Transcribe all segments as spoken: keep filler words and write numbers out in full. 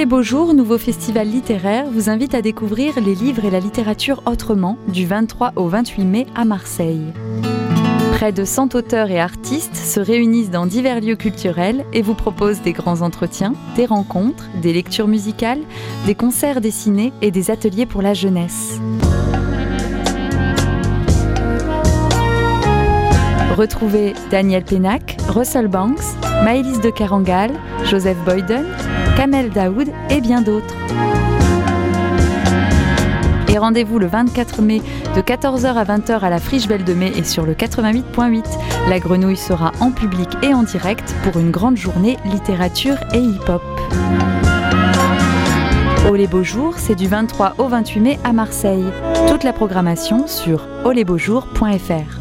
les beaux jours, nouveau festival littéraire, vous invite à découvrir les livres et la littérature autrement du vingt-trois au vingt-huit mai à Marseille. Près de cent auteurs et artistes se réunissent dans divers lieux culturels et vous proposent des grands entretiens, des rencontres, des lectures musicales, des concerts dessinés et des ateliers pour la jeunesse. Retrouvez Daniel Pénac, Russell Banks, Maëlys de Carangal, Joseph Boyden, Kamel Daoud et bien d'autres. Et rendez-vous le vingt-quatre mai de quatorze heures à vingt heures à la Friche Belle de Mai et sur le quatre-vingt-huit point huit. La Grenouille sera en public et en direct pour une grande journée littérature et hip-hop. Oh les beaux jours, c'est du vingt-trois au vingt-huit mai à Marseille. Toute la programmation sur oh les beaux jours point f r.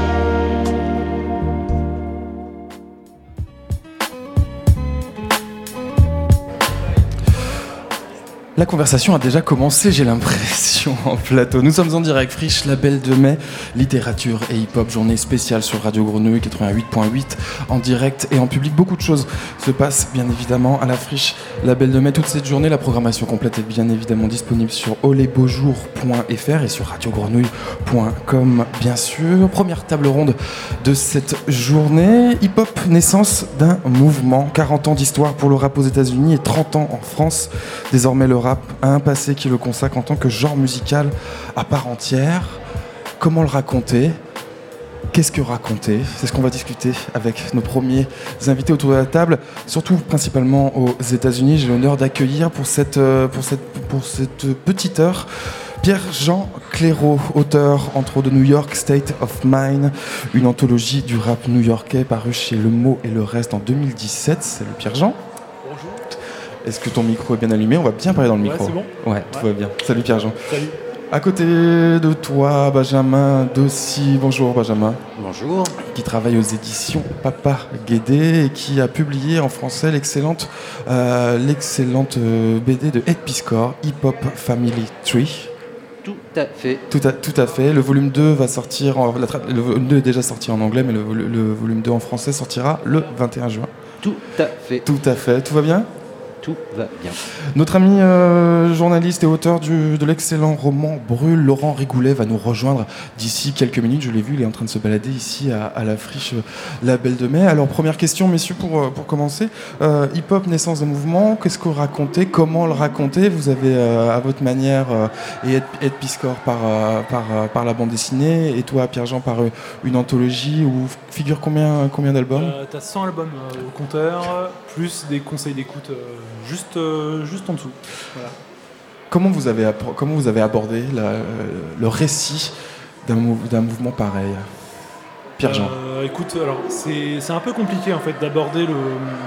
La conversation a déjà commencé, j'ai l'impression, en plateau. Nous sommes en direct, Friche, la Belle de Mai, littérature et hip-hop, journée spéciale sur Radio Grenouille quatre-vingt-huit point huit, en direct et en public. Beaucoup de choses se passent, bien évidemment, à la Friche, la Belle de Mai. Toute cette journée, la programmation complète est bien évidemment disponible sur oh les beaux jours point f r et sur radio grenouille point com, bien sûr. Première table ronde de cette journée. Hip-hop, naissance d'un mouvement. quarante ans d'histoire pour le rap aux États-Unis et trente ans en France. Désormais, le rap a un passé qui le consacre en tant que genre musical à part entière. Comment le raconter ? Qu'est-ce que raconter ? C'est ce qu'on va discuter avec nos premiers invités autour de la table, surtout principalement aux États-Unis. J'ai l'honneur d'accueillir pour cette, pour cette, pour cette petite heure Pierre-Jean Clairaut, auteur entre autres de New York State of Mind, une anthologie du rap new-yorkais parue chez Le Mot et le Reste en deux mille dix-sept. Salut Pierre-Jean. Bonjour. Est-ce que ton micro est bien allumé ? On va bien parler dans le micro. Ouais, c'est bon ? Ouais, tout ouais. va bien. Salut Pierre-Jean. Salut. À côté de toi, Benjamin Dossi. Bonjour Benjamin. Bonjour. Qui travaille aux éditions Papa Guédé et qui a publié en français l'excellente, euh, l'excellente B D de Ed Piskor, Hip Hop Family Tree. Tout à fait. Tout à, tout à fait. Le volume deux va sortir, en, la, le volume deux est déjà sorti en anglais, mais le, le, le volume deux en français sortira le vingt et un juin. Tout à fait. Tout à fait. Tout va bien ? Tout va bien. Notre ami euh, journaliste et auteur du, de l'excellent roman Brûle, Laurent Rigoulet, va nous rejoindre d'ici quelques minutes. Je l'ai vu, il est en train de se balader ici à, à la Friche La Belle de Mai. Alors, première question, messieurs, pour, pour commencer. Euh, hip-hop, naissance de mouvement, qu'est-ce que vous racontez ? Comment le raconter ? Vous avez, euh, à votre manière, euh, et Ed, Ed Piskor par, euh, par, euh, par la bande dessinée, et toi, Pierre-Jean, par euh, une anthologie où figure combien, combien d'albums ? euh, T'as cent albums euh, au compteur, plus des conseils d'écoute euh, juste, euh, juste en dessous. Voilà. Comment vous avez, comment vous avez abordé la, le récit d'un, mou- d'un mouvement pareil ? Pierre-Jean. Euh, écoute, alors c'est, c'est un peu compliqué en fait d'aborder le,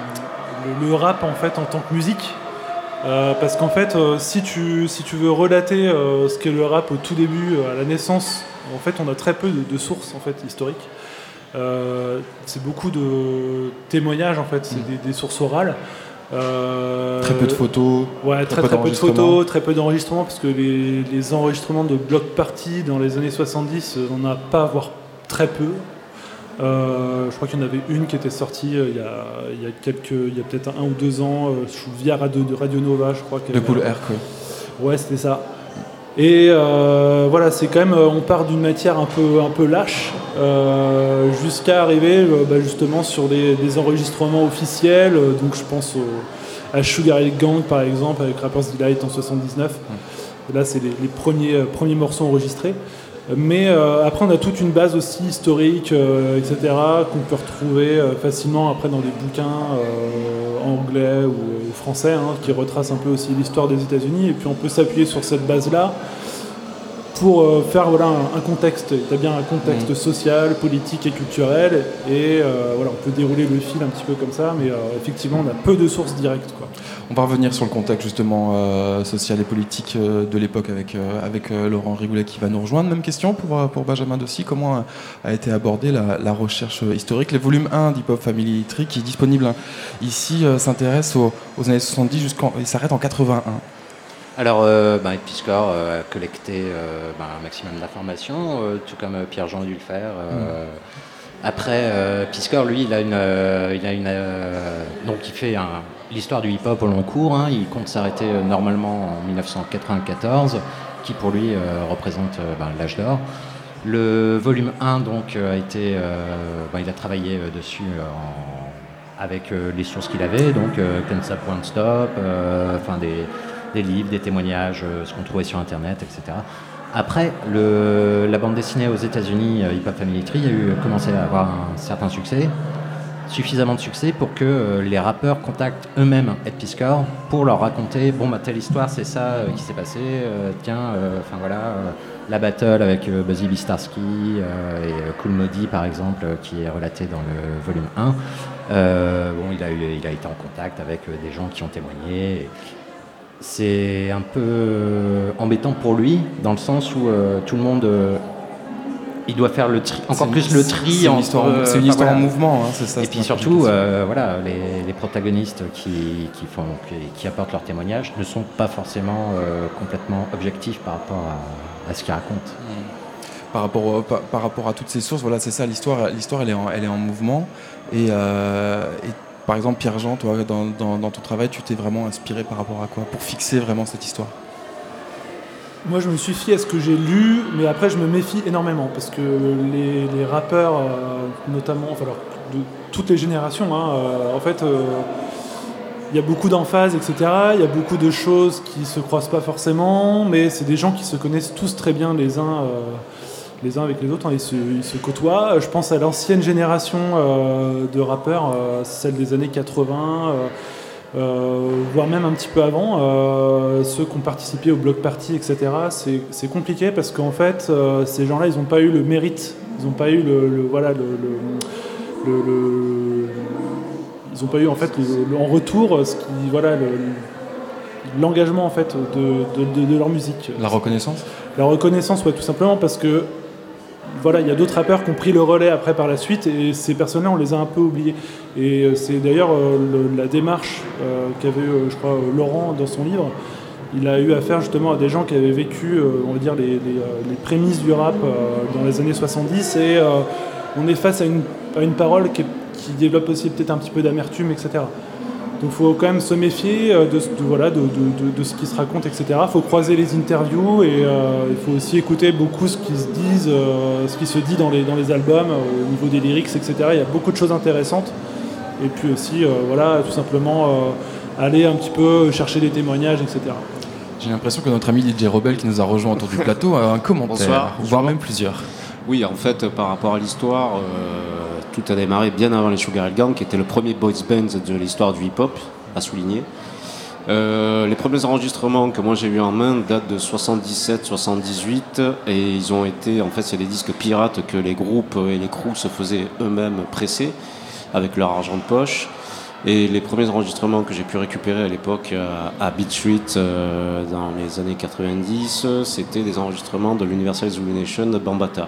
le, le rap en fait en tant que musique. Euh, parce qu'en fait, euh, si, tu, si tu veux relater euh, ce qu'est le rap au tout début, euh, à la naissance, en fait, on a très peu de, de sources en fait historiques. Euh, c'est beaucoup de témoignages en fait, c'est mmh. des, des sources orales. Euh, très peu de photos. Ouais, très très, très peu de photos, très peu d'enregistrements, parce que les, les enregistrements de block party dans les années soixante-dix, on n'a pas, voire très peu. Euh, je crois qu'il y en avait une qui était sortie euh, il, y a, il y a quelques, il y a peut-être un ou deux ans, euh, via Radio, Radio Nova, je crois. De Cool Air, quoi. Ouais, c'était ça. Et euh, voilà, c'est quand même, on part d'une matière un peu, un peu lâche euh, jusqu'à arriver euh, bah, justement sur des, des enregistrements officiels. Euh, donc je pense au, à Sugar Hill Gang par exemple avec Rapper's Delight en soixante-dix-neuf. Mmh. Là, c'est les, les premiers, euh, premiers morceaux enregistrés. Mais euh, après, on a toute une base aussi historique, euh, et cetera, qu'on peut retrouver euh, facilement après dans des bouquins euh, anglais ou, ou français, hein, qui retracent un peu aussi l'histoire des États-Unis. Et puis, on peut s'appuyer sur cette base-là pour euh, faire voilà, un, un contexte, établir un contexte mmh. social, politique et culturel. Et euh, voilà, on peut dérouler le fil un petit peu comme ça, mais euh, effectivement, on a peu de sources directes, quoi. On va revenir sur le contexte justement euh, social et politique euh, de l'époque avec, euh, avec euh, Laurent Rigoulet qui va nous rejoindre. Même question pour, euh, pour Benjamin Dossi. Comment a, a été abordée la, la recherche historique ? Le volume un d'Hip Hop Family Tree qui est disponible hein, ici euh, s'intéresse aux, aux années soixante-dix jusqu'en... Il s'arrête en quatre-vingt-un. Alors, euh, ben, Ed Piskor euh, a collecté euh, ben, un maximum d'informations, euh, tout comme euh, Pierre-Jean a dû le faire. Euh, mmh. Après, euh, Piskor, lui, il a une... Euh, il a une euh, donc, il fait un... l'histoire du hip-hop au long cours. Hein. Il compte s'arrêter euh, normalement en dix-neuf cent quatre-vingt-quatorze, qui pour lui euh, représente euh, ben, l'âge d'or. Le volume un, donc, a été, euh, ben, il a travaillé euh, dessus euh, en, avec euh, les sources qu'il avait, donc euh, Can't Stop, Won't Stop, euh, enfin des, des livres, des témoignages, euh, ce qu'on trouvait sur Internet, et cetera. Après, le, la bande dessinée aux États-Unis, euh, Hip Hop Family Tree, a eu commencé à avoir un certain succès, suffisamment de succès pour que euh, les rappeurs contactent eux-mêmes Ed Piskor pour leur raconter, bon, bah, telle histoire, c'est ça euh, qui s'est passé, euh, tiens, enfin euh, voilà, euh, la battle avec euh, Buzzy Lee Starsky euh, et euh, Kool Moe Dee, par exemple, euh, qui est relaté dans le volume un. Euh, bon, il a, eu, il a été en contact avec euh, des gens qui ont témoigné. Et c'est un peu euh, embêtant pour lui, dans le sens où euh, tout le monde... Euh, il doit faire le tri, encore c'est plus une, le tri. C'est une entre, histoire, euh, c'est une histoire voilà. en mouvement, hein, c'est ça. Et puis surtout, euh, voilà, les, les protagonistes qui, qui, font, qui, qui apportent leur témoignage ne sont pas forcément euh, complètement objectifs par rapport à, à ce qu'ils racontent. Mmh. Par rapport, au, par, par rapport à toutes ces sources, voilà, c'est ça, l'histoire, l'histoire elle, est en, elle est en mouvement. Et, euh, et par exemple, Pierre-Jean, toi, dans, dans, dans ton travail, tu t'es vraiment inspiré par rapport à quoi pour fixer vraiment cette histoire? Moi, je me suis fié à ce que j'ai lu, mais après, je me méfie énormément parce que les, les rappeurs, euh, notamment, enfin, alors, de toutes les générations, hein, euh, en fait, il euh, y a beaucoup d'emphase, et cetera. Il y a beaucoup de choses qui se croisent pas forcément, mais c'est des gens qui se connaissent tous très bien les uns, euh, les uns avec les autres. Hein, ils, se, ils se côtoient. Je pense à l'ancienne génération euh, de rappeurs, euh, celle des années quatre-vingts. Euh, Euh, voire même un petit peu avant, euh, ceux qui ont participé au bloc party, et cetera. C'est, c'est compliqué parce qu'en fait, euh, ces gens-là, ils n'ont pas eu le mérite, ils n'ont pas eu le, le voilà le, le, le, le ils n'ont pas eu en fait le, le, en retour ce qui voilà le, l'engagement en fait de, de, de, de leur musique. La reconnaissance. La reconnaissance, ouais, tout simplement parce que voilà, il y a d'autres rappeurs qui ont pris le relais après par la suite et ces personnes-là, on les a un peu oubliés. Et c'est d'ailleurs euh, le, la démarche euh, qu'avait, euh, je crois, euh, Laurent dans son livre. Il a eu affaire justement à des gens qui avaient vécu, euh, on va dire, les, les, les prémices du rap euh, dans les années soixante-dix et euh, on est face à une, à une parole qui, qui développe aussi peut-être un petit peu d'amertume, et cetera. Donc il faut quand même se méfier de, de, voilà, de, de, de, de ce qui se raconte, et cetera. Il faut croiser les interviews et euh, il faut aussi écouter beaucoup ce qui se dit, euh, ce qui se dit dans les, dans les albums, euh, au niveau des lyrics, et cetera. Il y a beaucoup de choses intéressantes. Et puis aussi, euh, voilà, tout simplement euh, aller un petit peu chercher des témoignages, et cetera. J'ai l'impression que notre ami D J Rebel qui nous a rejoint autour du plateau a un commentaire, Bonsoir. voire même plusieurs. Oui, en fait, par rapport à l'histoire, euh, tout a démarré bien avant les Sugar Hill Gang, qui était le premier boys band de l'histoire du hip-hop, à souligner. Euh, les premiers enregistrements que moi j'ai eu en main datent de soixante-dix-sept soixante-dix-huit et ils ont été, en fait, c'est des disques pirates que les groupes et les crews se faisaient eux-mêmes presser avec leur argent de poche. Et les premiers enregistrements que j'ai pu récupérer à l'époque à, à Beat Street euh, dans les années quatre-vingt-dix, c'était des enregistrements de l'Universal Zulu Nation de Bambaataa.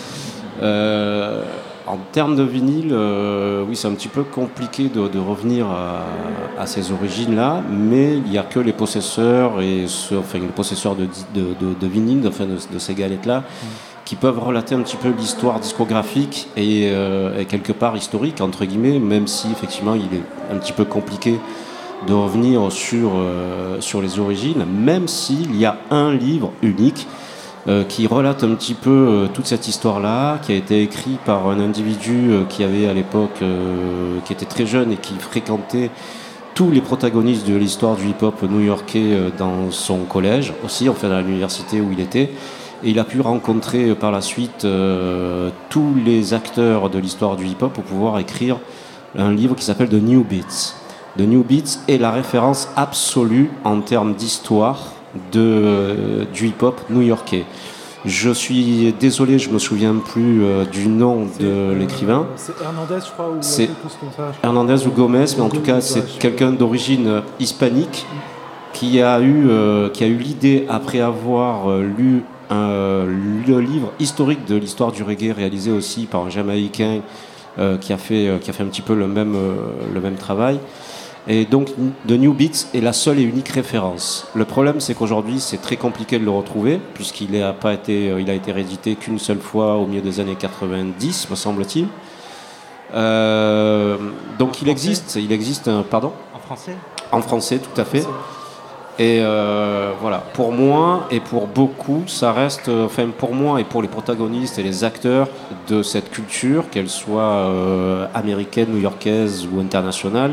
Euh, en termes de vinyle, euh, oui, c'est un petit peu compliqué de, de revenir à, à ces origines-là, mais il n'y a que les possesseurs et ceux, enfin, les possesseurs de, de, de, de vinyle, enfin, de, de ces galettes-là, mmh. qui peuvent relater un petit peu l'histoire discographique et, euh, et quelque part historique, entre guillemets, même si effectivement il est un petit peu compliqué de revenir sur, euh, sur les origines, même s'il y a un livre unique euh, qui relate un petit peu euh, toute cette histoire-là, qui a été écrit par un individu euh, qui avait à l'époque, euh, qui était très jeune et qui fréquentait tous les protagonistes de l'histoire du hip-hop new-yorkais euh, dans son collège, aussi, enfin à l'université où il était. Et il a pu rencontrer par la suite euh, tous les acteurs de l'histoire du hip-hop pour pouvoir écrire un livre qui s'appelle The New Beats. The New Beats est la référence absolue en termes d'histoire de, euh, du hip-hop new-yorkais. Je suis désolé, je me souviens plus euh, du nom de euh, l'écrivain. C'est Hernandez, je crois, ou c'est quelque chose comme ça. Hernandez ou Gomez, mais en tout cas, c'est quelqu'un d'origine hispanique qui a eu, euh, qui a eu l'idée, après avoir euh, lu un, le livre historique de l'histoire du reggae, réalisé aussi par un Jamaïcain euh, qui a fait, euh, qui a fait un petit peu le même, euh, le même travail. Et donc, The New Beats est la seule et unique référence. Le problème, c'est qu'aujourd'hui, c'est très compliqué de le retrouver, puisqu'il n'a pas été, il a été réédité qu'une seule fois au milieu des années quatre-vingt-dix, me semble-t-il. Euh, donc, il existe, il existe un, pardon ? En français ? En français, tout à fait. Et euh, voilà, pour moi et pour beaucoup, ça reste, enfin pour moi et pour les protagonistes et les acteurs de cette culture, qu'elle soit euh, américaine, new-yorkaise ou internationale,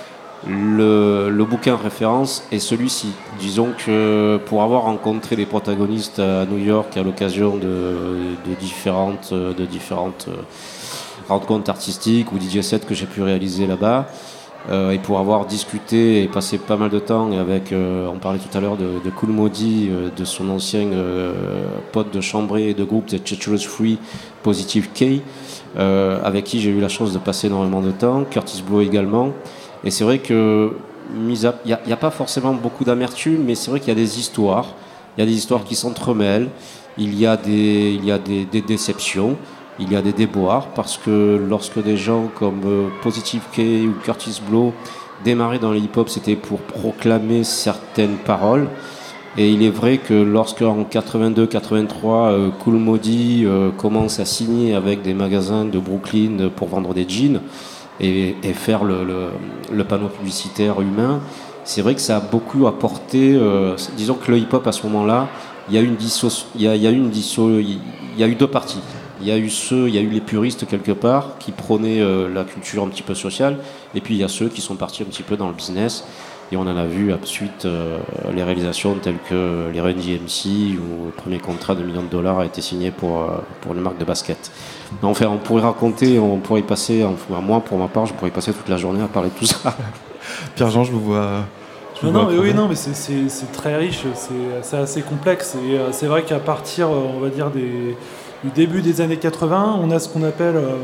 le, le bouquin référence est celui-ci. Disons que pour avoir rencontré les protagonistes à New York à l'occasion de, de différentes, de différentes rencontres artistiques ou D J sets que j'ai pu réaliser là-bas, Euh, et pour avoir discuté et passé pas mal de temps avec, euh, on parlait tout à l'heure de, de Kool Moe-Dee, euh, de son ancien euh, pote de chambrée et de groupe, The Treacherous Free, Positive K, euh, avec qui j'ai eu la chance de passer énormément de temps, Kurtis Blow également. Et c'est vrai que, il n'y a, a pas forcément beaucoup d'amertume, mais c'est vrai qu'il y a des histoires, il y a des histoires qui s'entremêlent, il y a des, il y a des, des déceptions. Il y a des déboires parce que lorsque des gens comme euh, Positive K ou Kurtis Blow démarraient dans le hip-hop, c'était pour proclamer certaines paroles. Et il est vrai que lorsque en quatre-vingt-deux quatre-vingt-trois, euh, Kool Moe-Dee euh, commence à signer avec des magasins de Brooklyn pour vendre des jeans et, et faire le, le, le panneau publicitaire humain, c'est vrai que ça a beaucoup apporté. Euh, disons que le hip-hop à ce moment-là, il y a une disso, il y a, il y a une disso, il y a eu deux parties. Il y a eu ceux, il y a eu les puristes quelque part qui prônaient euh, la culture un petit peu sociale, et puis il y a ceux qui sont partis un petit peu dans le business, et on en a vu ensuite euh, les réalisations telles que les Run D M C, où le premier contrat de millions de dollars a été signé pour, euh, pour une marque de basket. Enfin, on pourrait raconter, on pourrait y passer, enfin, moi pour ma part, je pourrais y passer toute la journée à parler de tout ça. Pierre-Jean, je vous vois... Je non, vous non, vois mais oui, non, mais c'est, c'est, c'est très riche, c'est, c'est assez complexe, et euh, c'est vrai qu'à partir, on va dire, des... du début des années quatre-vingts, on a ce qu'on appelle euh,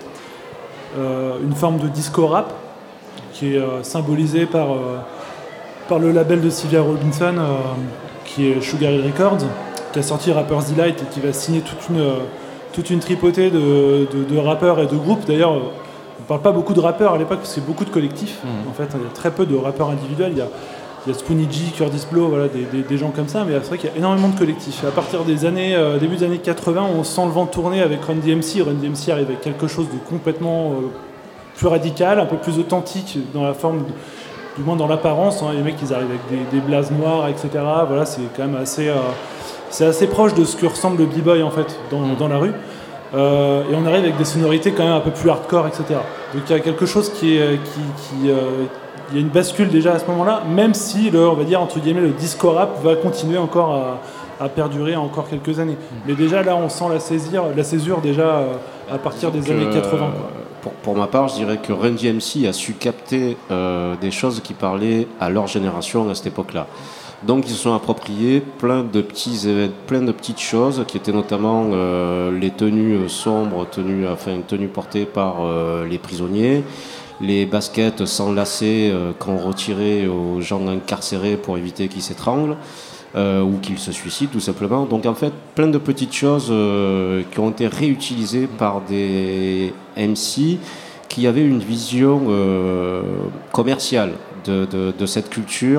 euh, une forme de disco rap qui est euh, symbolisée par, euh, par le label de Sylvia Robinson euh, qui est Sugar Hill Records, qui a sorti Rapper's Delight et qui va signer toute une, euh, toute une tripotée de, de, de rappeurs et de groupes. D'ailleurs, on ne parle pas beaucoup de rappeurs à l'époque parce qu'il y a beaucoup de collectifs. Mmh. En fait, il y a très peu de rappeurs individuels. Il y a, Il y a Spoonie G, Kurtis Blow, voilà, des, des, des gens comme ça, mais c'est vrai qu'il y a énormément de collectifs. Et à partir des années, euh, début des années quatre-vingts, on sent le vent tourner avec Run D M C. Run D M C arrive avec quelque chose de complètement euh, plus radical, un peu plus authentique dans la forme, de, du moins dans l'apparence. Hein. Les mecs, ils arrivent avec des, des blazes noirs, et cetera. Voilà, c'est quand même assez, euh, c'est assez proche de ce que ressemble le b-boy en fait dans, dans la rue. Euh, et on arrive avec des sonorités quand même un peu plus hardcore, et cetera. Donc il y a quelque chose qui est qui, qui euh, il y a une bascule déjà à ce moment-là, même si le, on va dire entre guillemets, le disco rap va continuer encore à, à perdurer encore quelques années. Mais déjà là, on sent la saisir, la césure déjà à partir des années quatre-vingts. Quoi. Pour, pour ma part, je dirais que Run D M C a su capter euh, des choses qui parlaient à leur génération à cette époque-là. Donc ils se sont appropriés plein de petits événements, plein de petites choses qui étaient notamment euh, les tenues sombres, tenues, enfin tenues portées par euh, les prisonniers. Les baskets sans lacets euh, qu'on retirait aux gens incarcérés pour éviter qu'ils s'étranglent euh, ou qu'ils se suicident tout simplement. Donc en fait, plein de petites choses euh, qui ont été réutilisées par des M C qui avaient une vision euh, commerciale de, de, de cette culture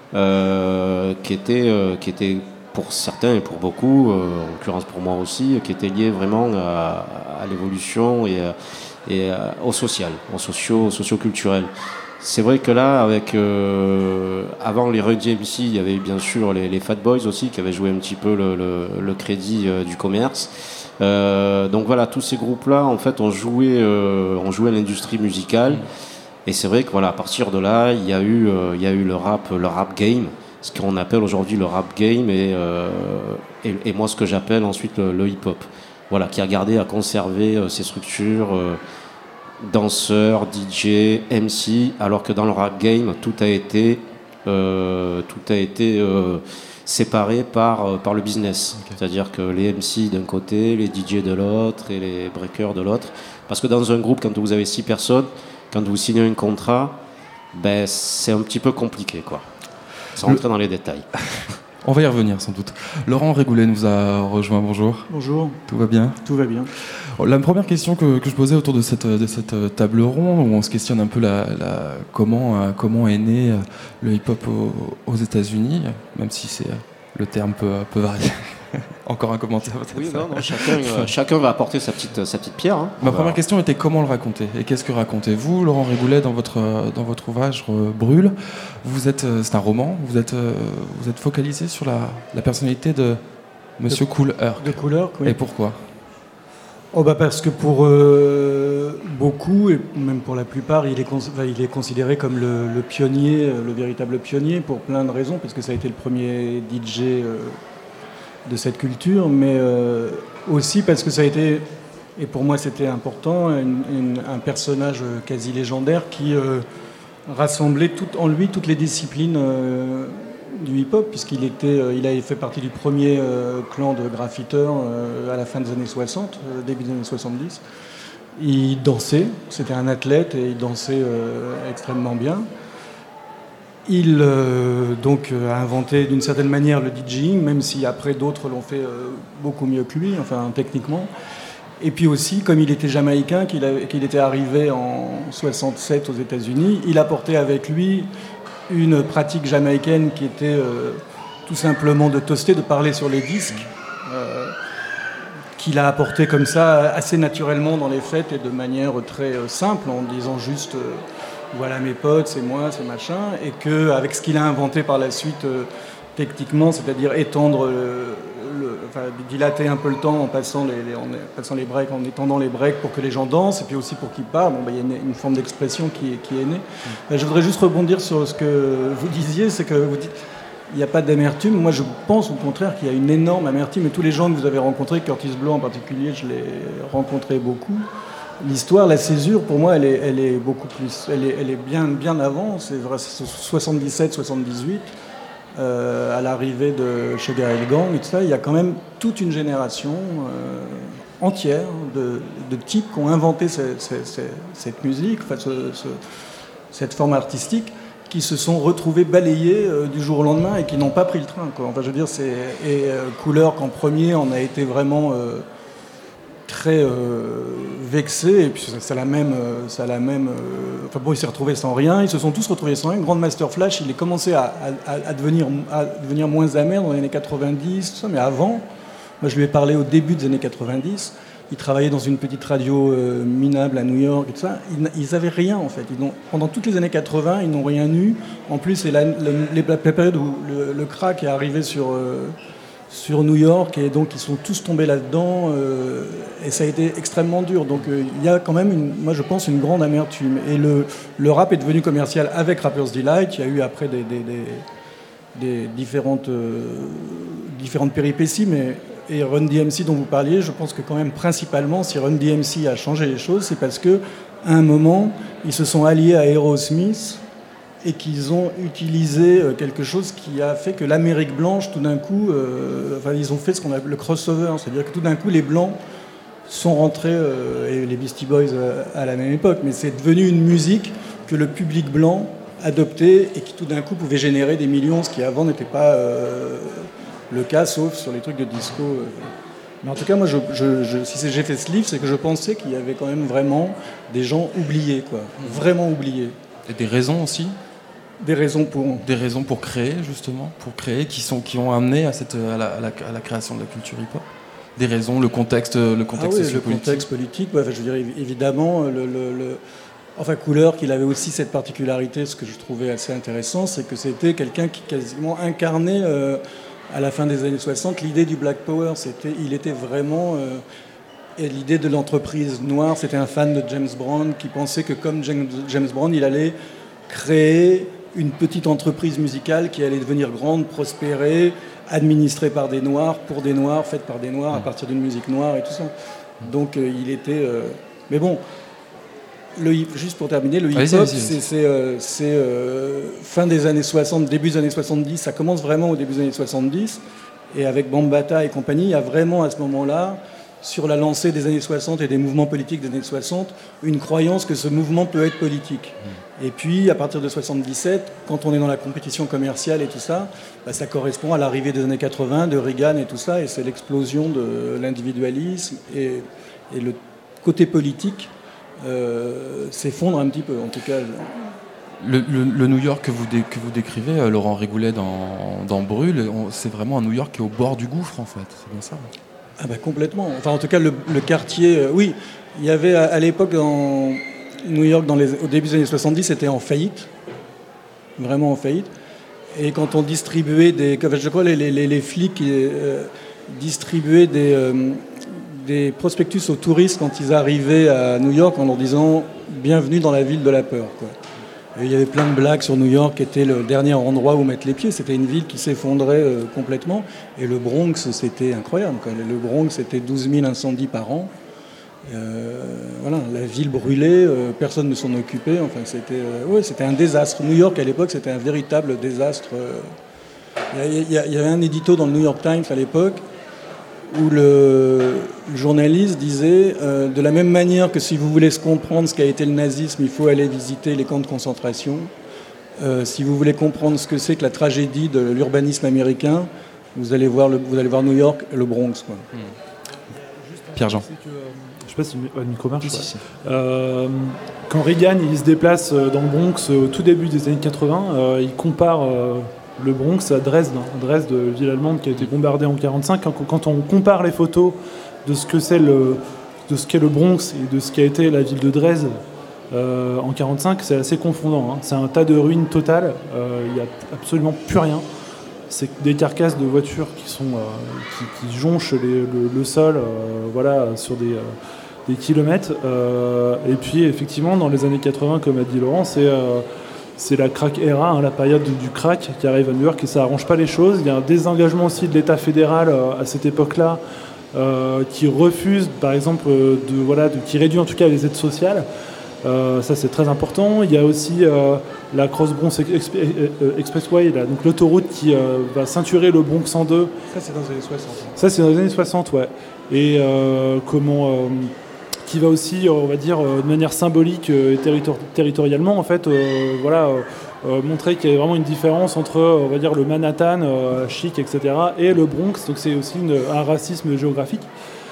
euh, qui, était, euh, qui était pour certains et pour beaucoup, euh, en l'occurrence pour moi aussi, qui était liée vraiment à, à l'évolution et à, et euh, au social, au socio, socio-culturel. C'est vrai que là, avec euh, avant les Run D M C, il y avait bien sûr les, les Fat Boys aussi qui avaient joué un petit peu le, le, le crédit euh, du commerce. Euh, donc voilà, tous ces groupes-là, en fait, ont joué, euh, ont joué à l'industrie musicale. Et c'est vrai que voilà, à partir de là, il y a eu, euh, il y a eu le rap, le rap game, ce qu'on appelle aujourd'hui le rap game, et, euh, et, et moi ce que j'appelle ensuite le, le hip-hop. Voilà, qui a gardé à conserver euh, ses structures euh, danseurs, D J, M C, alors que dans le rap game, tout a été, euh, tout a été euh, séparé par, euh, par le business. Okay. C'est-à-dire que les M C d'un côté, les D J de l'autre et les breakers de l'autre. Parce que dans un groupe, quand vous avez six personnes, quand vous signez un contrat, ben, c'est un petit peu compliqué, quoi. Sans rentrer dans les détails. On va y revenir sans doute. Laurent Régoulet nous a rejoint, bonjour. Bonjour. Tout va bien ? Tout va bien. La première question que, que je posais autour de cette, de cette table ronde, où on se questionne un peu la, la, comment, comment est né le hip-hop aux, aux États-Unis, même si c'est, le terme peut, peut varier. Encore un commentaire peut-être. Oui, non, non, chacun, euh, chacun va apporter sa petite, sa petite pierre. Hein. Ma voilà. Première question était comment le raconter et qu'est-ce que racontez-vous, Laurent Régoulet, dans votre dans votre ouvrage euh, Brûle. Vous êtes, euh, c'est un roman. Vous êtes euh, vous êtes focalisé sur la, la personnalité de Monsieur Kool-Herc. De Kool-Herc, oui. Et pourquoi? Oh bah parce que pour euh, beaucoup, et même pour la plupart, il est, cons- enfin, il est considéré comme le, le pionnier, le véritable pionnier, pour plein de raisons, parce que ça a été le premier D J euh, de cette culture, mais euh, aussi parce que ça a été, et pour moi c'était important, une, une, un personnage quasi légendaire qui euh, rassemblait tout, en lui toutes les disciplines euh, du hip-hop, puisqu'il était, euh, il avait fait partie du premier euh, clan de graffiteurs euh, à la fin des années soixante, euh, début des années soixante-dix. Il dansait, c'était un athlète et il dansait euh, extrêmement bien. Il euh, donc a inventé d'une certaine manière le DJing, même si après d'autres l'ont fait euh, beaucoup mieux que lui, enfin techniquement. Et puis aussi, comme il était jamaïcain, qu'il, avait, qu'il était arrivé en soixante-sept aux États-Unis, il apportait avec lui une pratique jamaïcaine qui était euh, tout simplement de toaster, de parler sur les disques, euh, qu'il a apporté comme ça assez naturellement dans les fêtes et de manière très euh, simple, en disant juste euh, voilà mes potes, c'est moi, c'est machin, et qu'avec ce qu'il a inventé par la suite euh, techniquement, c'est-à-dire étendre, le, le, enfin, dilater un peu le temps en passant les, les, en passant les breaks, en étendant les breaks pour que les gens dansent, et puis aussi pour qu'ils parlent. Bon, bah, y a une, une forme d'expression qui est, qui est née. Mmh. Je voudrais juste rebondir sur ce que vous disiez, c'est que vous dites il n'y a pas d'amertume. Moi, je pense au contraire qu'il y a une énorme amertume, et tous les gens que vous avez rencontrés, Curtis Blow en particulier, je l'ai rencontré beaucoup. L'histoire, la césure, pour moi, elle est, elle est beaucoup plus, elle est, elle est bien, bien avant. C'est vrai, c'est soixante-dix-sept soixante-dix-huit. Euh, à l'arrivée de Sugar Hill Gang et tout ça, il y a quand même toute une génération euh, entière de, de types qui ont inventé ce, ce, ce, cette musique, enfin, ce, ce, cette forme artistique, qui se sont retrouvés balayés euh, du jour au lendemain et qui n'ont pas pris le train, quoi. Enfin, je veux dire, c'est et euh, Kool-Herc en premier en a été vraiment euh, très euh, vexé, et puis ça, ça l'a même, ça l'a même euh, enfin bon, il s'est retrouvé sans rien, ils se sont tous retrouvés sans rien. Grandmaster Flash, il est commencé à, à, à, devenir, à devenir moins amer dans les années quatre-vingt-dix, tout ça, mais avant, moi je lui ai parlé au début des années quatre-vingt-dix, il travaillait dans une petite radio euh, minable à New York et tout ça, ils, ils avaient rien en fait, ils n'ont, pendant toutes les années quatre-vingts, ils n'ont rien eu, en plus c'est la, la, la, la période où le, le crack est arrivé sur... Euh, sur New York, et donc ils sont tous tombés là-dedans, euh, et ça a été extrêmement dur. Donc il euh, y a quand même, une, moi je pense, une grande amertume. Et le, le rap est devenu commercial avec Rapper's Delight. Il y a eu après des, des, des, des différentes, euh, différentes péripéties, mais et Run D M C dont vous parliez, je pense que quand même principalement, si Run D M C a changé les choses, c'est parce que à un moment, ils se sont alliés à Aerosmith, et qu'ils ont utilisé quelque chose qui a fait que l'Amérique blanche, tout d'un coup, euh, enfin, ils ont fait ce qu'on appelle le crossover, c'est-à-dire que tout d'un coup, les Blancs sont rentrés, euh, et les Beastie Boys euh, à la même époque, mais c'est devenu une musique que le public blanc adoptait et qui tout d'un coup pouvait générer des millions, ce qui avant n'était pas euh, le cas, sauf sur les trucs de disco. Euh. Mais en tout cas, moi, je, je, je, si j'ai fait ce livre, c'est que je pensais qu'il y avait quand même vraiment des gens oubliés, quoi, vraiment oubliés. Et des raisons aussi ? Des raisons pour... Des raisons pour créer, justement, pour créer, qui, sont, qui ont amené à, cette, à, la, à, la, à la création de la culture hip-hop. Des raisons, le contexte, le contexte ah oui, sociopolitique. Le contexte politique, ouais, enfin, je veux dire, évidemment, le, le, le... enfin, Kool-Herc, il avait aussi cette particularité, ce que je trouvais assez intéressant, c'est que c'était quelqu'un qui quasiment incarnait, euh, à la fin des années soixante, l'idée du Black Power. C'était, il était vraiment... Euh, et l'idée de l'entreprise noire, c'était un fan de James Brown qui pensait que comme James, James Brown, il allait créer une petite entreprise musicale qui allait devenir grande, prospérer, administrée par des Noirs, pour des Noirs, faite par des Noirs, à partir d'une musique noire et tout ça. Donc euh, il était... Euh... Mais bon, le hip... juste pour terminer, le hip-hop, c'est, c'est, euh, c'est euh, fin des années soixante, début des années soixante-dix, ça commence vraiment au début des années soixante-dix, et avec Bambaataa et compagnie, il y a vraiment à ce moment-là, sur la lancée des années soixante et des mouvements politiques des années soixante, une croyance que ce mouvement peut être politique. Et puis, à partir de soixante-dix-sept, quand on est dans la compétition commerciale et tout ça, bah, ça correspond à l'arrivée des années quatre-vingts, de Reagan et tout ça, et c'est l'explosion de l'individualisme, et, et le côté politique euh, s'effondre un petit peu, en tout cas. Le, le, le New York que vous, dé, que vous décrivez, euh, Laurent Régoulet dans, dans Brûle, on, c'est vraiment un New York qui est au bord du gouffre, en fait. C'est bien ça. Ah bah complètement. Enfin, en tout cas, le, le quartier... Euh, oui, il y avait à, à l'époque, dans New York, dans les, au début des années soixante-dix, c'était en faillite. Vraiment en faillite. Et quand on distribuait des... Je crois les, les, les flics euh, distribuaient des... Euh, des prospectus aux touristes quand ils arrivaient à New York en leur disant « Bienvenue dans la ville de la peur ». Et il y avait plein de blagues sur New York, qui était le dernier endroit où mettre les pieds. C'était une ville qui s'effondrait euh, complètement. Et le Bronx, c'était incroyable, quoi. Le Bronx, c'était douze mille incendies par an. Euh, voilà, la ville brûlait, euh, personne ne s'en occupait. Enfin, c'était, euh, ouais, c'était un désastre. New York, à l'époque, c'était un véritable désastre. Il y, y, y avait un édito dans le New York Times à l'époque où le journaliste disait euh, de la même manière que si vous voulez comprendre ce qu'a été le nazisme, il faut aller visiter les camps de concentration. Euh, si vous voulez comprendre ce que c'est que la tragédie de l'urbanisme américain, vous allez voir, le, vous allez voir New York et le Bronx, quoi. Mmh. Pierre-Jean. Je sais pas si le micro marche. Si, si. Euh, quand Reagan il se déplace dans le Bronx au tout début des années quatre-vingts, euh, il compare euh, le Bronx à Dresde, hein, Dresde, ville allemande qui a été bombardée en quarante-cinq. Quand, quand on compare les photos de ce que c'est le, de ce qu'est le Bronx et de ce qu'a été la ville de Dresde euh, en quarante-cinq, c'est assez confondant. Hein. C'est un tas de ruines totales. Il euh, n'y a absolument plus rien. C'est des carcasses de voitures qui sont euh, qui, qui jonchent les, le, le sol, euh, voilà, sur des, euh, des kilomètres. Euh, et puis effectivement, dans les années quatre-vingts, comme a dit Laurent, c'est euh, c'est la crack era, hein, la période du crack qui arrive à New York et ça arrange pas les choses. Il y a un désengagement aussi de l'État fédéral euh, à cette époque-là, euh, qui refuse, par exemple, euh, de voilà, de, qui réduit en tout cas les aides sociales. Euh, ça c'est très important. Il y a aussi euh, la Cross Bronx Expressway, là, donc l'autoroute qui euh, va ceinturer le Bronx en deux. Ça c'est dans les années soixante. Ça c'est dans les années soixante, ouais. Et euh, comment, euh, qui va aussi, on va dire, de manière symbolique et territori- territorialement, en fait, euh, voilà, euh, montrer qu'il y a vraiment une différence entre, on va dire, le Manhattan euh, chic, et cetera, et le Bronx. Donc c'est aussi une, un racisme géographique.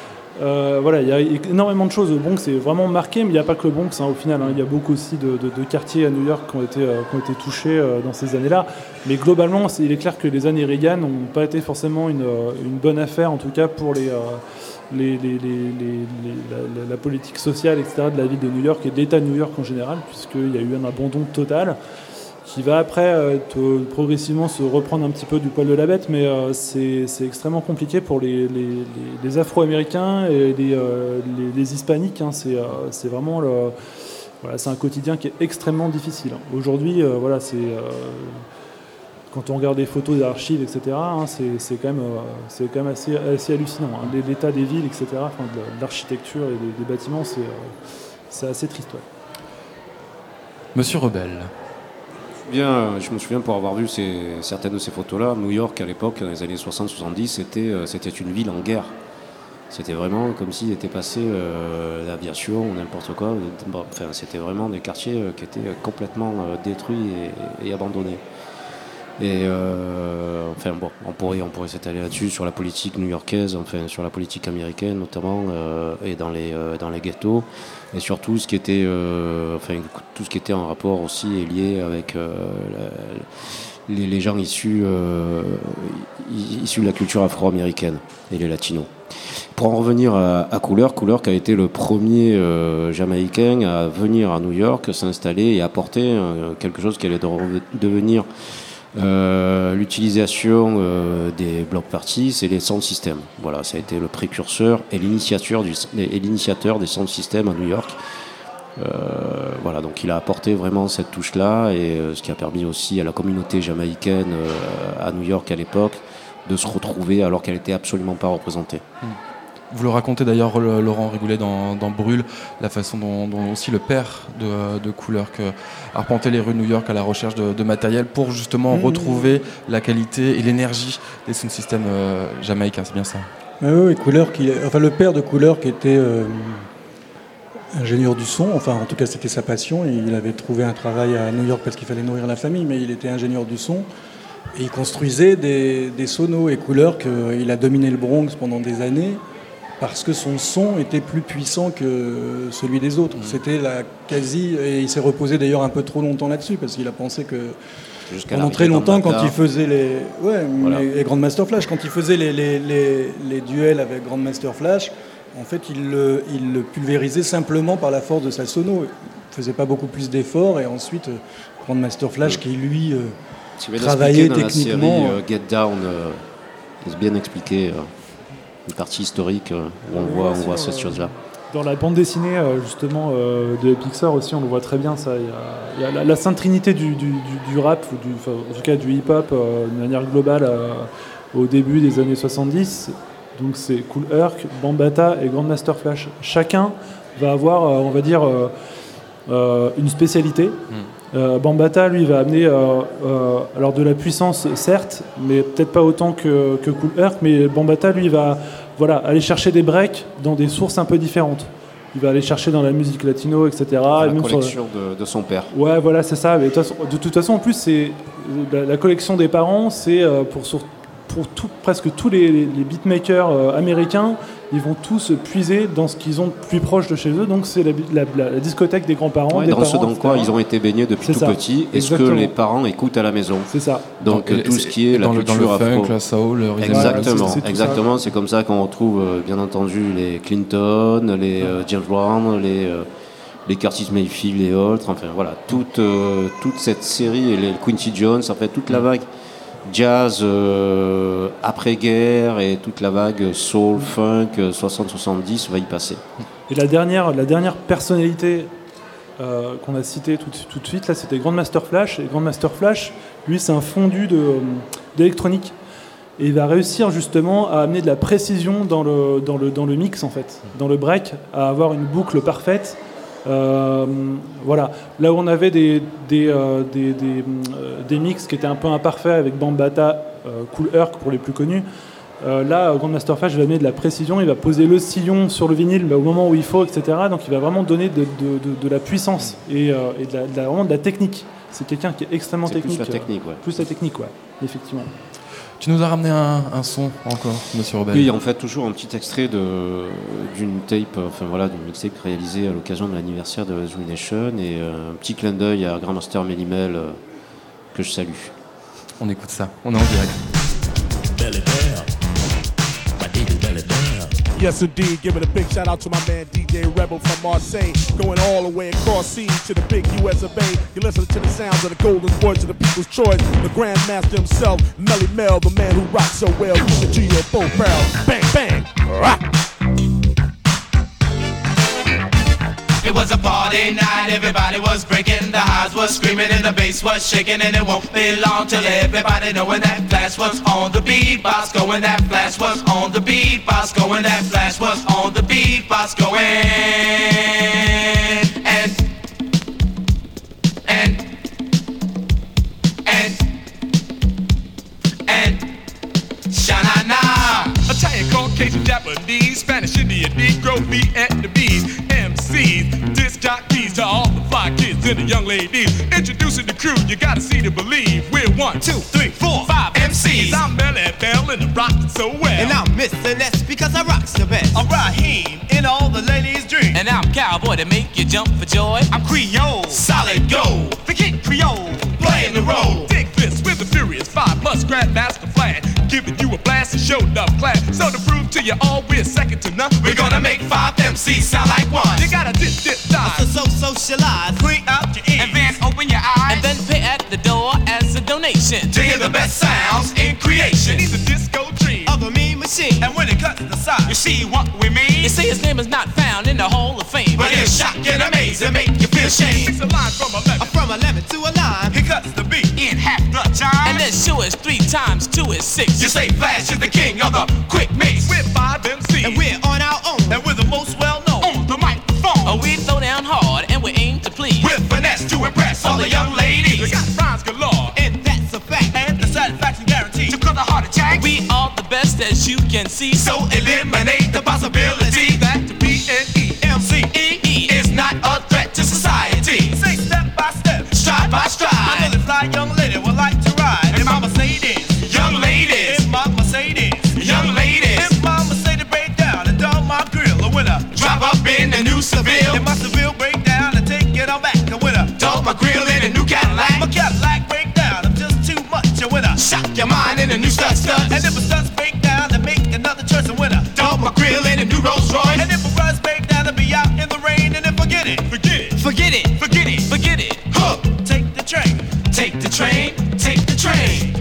Euh, voilà, il y a énormément de choses. Le Bronx est vraiment marqué, mais il n'y a pas que le Bronx, hein, au final. Hein, il y a beaucoup aussi de, de, de quartiers à New York qui ont été, euh, qui ont été touchés euh, dans ces années-là. Mais globalement, c'est, il est clair que les années Reagan n'ont pas été forcément une, une bonne affaire, en tout cas pour les, euh, les, les, les, les, les, la, la politique sociale, et cetera, de la ville de New York et de l'État de New York en général, puisqu'il y a eu un abandon total qui va après euh, te, progressivement se reprendre un petit peu du poil de la bête, mais euh, c'est, c'est extrêmement compliqué pour les, les, les, les Afro-Américains et les, euh, les, les Hispaniques. Hein. C'est, euh, c'est vraiment le, voilà, c'est un quotidien qui est extrêmement difficile. Hein. Aujourd'hui, euh, voilà, c'est, euh, quand on regarde des photos d'archives, et cetera, hein, c'est, c'est quand même, euh, c'est quand même assez, assez hallucinant. Hein. L'état des villes, et cetera, enfin, de l'architecture et des, des bâtiments, c'est, euh, c'est assez triste. Ouais. Monsieur Rebel. Bien, je me souviens pour avoir vu ces, certaines de ces photos-là. New York, à l'époque, dans les années soixante soixante-dix, c'était, euh, c'était une ville en guerre. C'était vraiment comme s'il était passé euh, l'aviation ou n'importe quoi. Enfin, c'était vraiment des quartiers qui étaient complètement euh, détruits et, et abandonnés. Et euh, enfin bon, on pourrait, on pourrait s'étaler là-dessus sur la politique new-yorkaise, enfin sur la politique américaine notamment, euh, et dans les euh, dans les ghettos, et surtout ce qui était, euh, enfin tout ce qui était en rapport aussi et lié avec euh, la, les, les gens issus euh, issus de la culture afro-américaine et les latinos. Pour en revenir à, à Cooler, Cooler qui a été le premier euh, Jamaïcain à venir à New York, s'installer et apporter euh, quelque chose qui allait de, devenir Euh, l'utilisation euh, des block parties, c'est les sound systems. Voilà, ça a été le précurseur et l'initiateur, du, et l'initiateur des sound systems à New York. Euh, voilà, donc il a apporté vraiment cette touche-là, et euh, ce qui a permis aussi à la communauté jamaïcaine euh, à New York à l'époque de se retrouver alors qu'elle n'était absolument pas représentée. Mmh. Vous le racontez d'ailleurs, Laurent Régoulet, dans, dans Brûle, la façon dont, dont aussi le père de, de Cooler arpentait les rues de New York à la recherche de, de matériel pour justement mmh. retrouver la qualité et l'énergie des sound systems euh, jamaïcains, c'est bien ça? Oui, oui, Cooler, qui, enfin le père de Cooler qui était euh, ingénieur du son, enfin en tout cas c'était sa passion, il avait trouvé un travail à New York parce qu'il fallait nourrir la famille, mais il était ingénieur du son. Et il construisait des, des sonos, et Cooler, qu'il a dominé le Bronx pendant des années. parce que son son était plus puissant que celui des autres. Mmh. C'était la quasi... Et il s'est reposé d'ailleurs un peu trop longtemps là-dessus, parce qu'il a pensé que... Jusqu'à pendant très longtemps, quand il faisait les... Ouais, voilà. les, les Grandmaster Flash, quand il faisait les, les, les, les duels avec Grandmaster Flash, en fait, il le, il le pulvérisait simplement par la force de sa sono. Il ne faisait pas beaucoup plus d'efforts, et ensuite, euh, Grandmaster Flash, oui. qui lui... Euh, tu travailler dans techniquement. La série, euh, Get Down, euh, c'est bien expliqué, euh, une partie historique euh, où on oui, voit, on voit cette euh, chose-là. Dans la bande dessinée euh, justement euh, de Pixar aussi, on le voit très bien. Ça, il y a, il y a la, la sainte trinité du, du, du, du rap ou du, en tout cas du hip-hop euh, de manière globale euh, au début des années soixante-dix. Donc c'est Kool Herc, Bambaataa et Grandmaster Flash. Chacun va avoir, euh, on va dire, euh, euh, une spécialité. Mm. Euh, Bambaataa, lui, va amener euh, euh, alors de la puissance, certes, mais peut-être pas autant que, que Kool Herc, mais Bambaataa, lui, va voilà, aller chercher des breaks dans des sources un peu différentes. Il va aller chercher dans la musique latino, et cetera. La et même collection sur... de, de son père. Ouais, voilà, c'est ça. Mais de, toute façon, de toute façon, en plus, c'est la, la collection des parents, c'est euh, pour, sur, pour tout, presque tous les, les, les beatmakers euh, américains. Ils vont tous puiser dans ce qu'ils ont de plus proche de chez eux. Donc c'est la, la, la, la discothèque des grands-parents, ouais, des dans parents, ce dans quoi ils ont été baignés depuis c'est tout ça. Petit et ce que les parents écoutent à la maison. C'est ça. Donc Donc, tout ce qui est la dans culture le, dans le afro. funk, la soul, le rhythm. Exactement, c'est, c'est exactement. C'est comme ça qu'on retrouve euh, bien entendu les Clinton, les euh, James Brown, les euh, les Curtis Mayfield et autres. Enfin voilà, toute euh, toute cette série et les Quincy Jones, en fait toute la vague jazz euh, après-guerre et toute la vague soul, funk soixante soixante-dix va y passer. Et la dernière, la dernière personnalité euh, qu'on a citée tout, tout de suite, là, c'était Grandmaster Flash. Et Grandmaster Flash, lui, c'est un fondu de, d'électronique. Et il va réussir justement à amener de la précision dans le, dans le, dans le mix, en fait, dans le break, à avoir une boucle parfaite. Euh, voilà, là où on avait des, des, euh, des, des, euh, des mix qui étaient un peu imparfaits avec Bambaataa, euh, Kool Herc pour les plus connus, euh, là Grandmaster Flash va amener de la précision, il va poser le sillon sur le vinyle bah, au moment où il faut, et cetera. Donc il va vraiment donner de, de, de, de la puissance et, euh, et de, la, de, la, vraiment de la technique. C'est quelqu'un qui est extrêmement c'est technique. Plus la technique, ouais. Euh, plus la technique, ouais, effectivement. Tu nous as ramené un, un son encore, Monsieur Rebelle. Oui, en fait, toujours un petit extrait de, d'une tape, enfin voilà, d'une mixtape réalisée à l'occasion de l'anniversaire de Zulu Nation et euh, un petit clin d'œil à Grandmaster Mélimel euh, que je salue. On écoute ça, on est en direct. Belly down, my D belly down. Yes, indeed. Giving a big shout out to my man D J Rebel from Marseille, going all the way across seas to the big U S of A. You listen to the sounds of the golden voice of the people's choice, the Grandmaster himself, Melly Mel, the man who rocks so well. Use it to your full barrel, bang bang, rock. It was a party night, everybody was breaking, the highs was screaming and the bass was shaking, and it won't be long till everybody knowing that Flash was on the beat, boss going, that Flash was on the beat, boss going, that Flash was on the beat, boss going, and, and, and, and, sha-na-na. Italian, Caucasian, Japanese, Spanish, Indian, Negro, Vietnamese, M Cs, disc jockeys to all the fly kids and the young ladies. Introducing the crew, you gotta see to believe. We're one, two, three, four, five M Cs. I'm Melly Bell and I'm rocking so well. And I'm Mister Ness because I rocks the best. I'm Raheem in all the ladies' dreams. And I'm Cowboy to make you jump for joy. I'm Creole, Solid gold, the Kid Creole, playing the role. Dig this with the Furious Five plus Grandmaster Flash, giving you a blast and show enough class. So to prove to you all we're second to none, we're gonna make five M Cs sound like one. You gotta dip, dip, dive. So, so socialize, clean out your ears, and then open your eyes, and then pay at the door as a donation to hear the best sounds in creation. He's a disco dream of a mean machine, and when it cuts the side, you see what we mean. You see his name is not found in the Hall of Fame, but he'll shock and amaze and make you feel shame. It's a line from eleven, from eleven to a line. He cuts the beat in half the time, and then sure is three times two is six. You say Flash is the king of the quick mix. We're five M Cs, and we're on our own, and we're the most well known on the microphone. Oh, we throw down hard and we aim to please with finesse to impress all the young ladies. We got rhymes galore, and that's a fact, and the satisfaction guaranteed to cut the heart attack. We are the best as you can see, so eliminate the possibility that to B N E M C E is not a threat to society. Say step by step, stride by stride. I know the fly young lady would like to ride in my Mercedes. Young ladies, in my Mercedes. Young ladies, in my Mercedes break down and down my grill in a new Cadillac. My Cadillac break down, I'm just too much. And when I shock your mind in a new stud stud. And if it starts break down, then make another choice. And when I dump my grill in a new Rolls Royce. And if it runs break down, then be out in the rain. And then forget it, forget it, forget it, forget it, forget it. Huh. Take the train, take the train, take the train.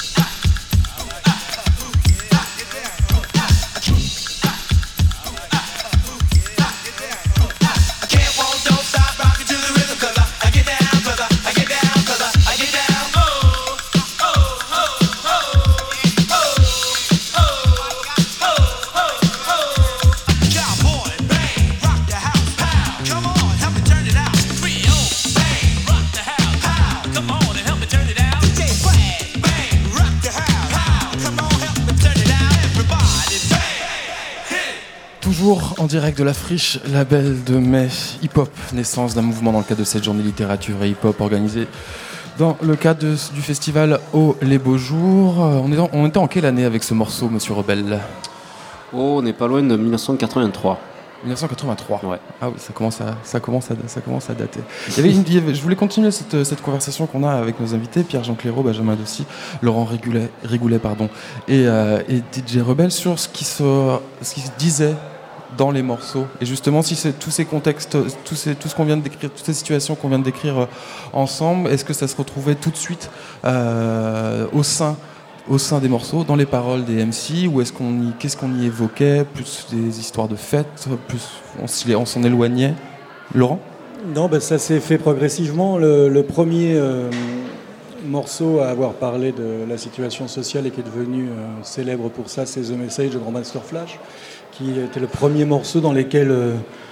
Toujours en direct de la Friche, label de mai hip-hop, naissance d'un mouvement dans le cadre de cette journée littérature et hip-hop organisée dans le cadre de, du festival Oh les Beaux Jours. On était, en, on était en quelle année avec ce morceau, Monsieur Rebelle? Oh, on n'est pas loin de dix-neuf cent quatre-vingt-trois. dix-neuf cent quatre-vingt-trois. Ouais. Ah oui, ça commence à, ça commence à, ça commence à dater. Il y avait une, il y avait, je voulais continuer cette, cette conversation qu'on a avec nos invités, Pierre-Jean Clairaut, Benjamin Dossi, Laurent Rigoulet, Rigoulet pardon, et, euh, et D J Rebelle sur ce qui se, ce qui se disait dans les morceaux. Et justement, si c'est tous ces contextes, tous ces, tout ce qu'on vient de décrire, toutes ces situations qu'on vient de décrire euh, ensemble, est-ce que ça se retrouvait tout de suite euh, au sein au sein des morceaux, dans les paroles des M C, ou est-ce qu'on y, qu'est-ce qu'on y évoquait, plus des histoires de fêtes, plus on, on s'en éloignait? Laurent? Non, ben ça s'est fait progressivement. Le, le premier euh, morceau à avoir parlé de la situation sociale et qui est devenu euh, célèbre pour ça, c'est The Message de Grandmaster Flash, qui était le premier morceau dans lequel euh,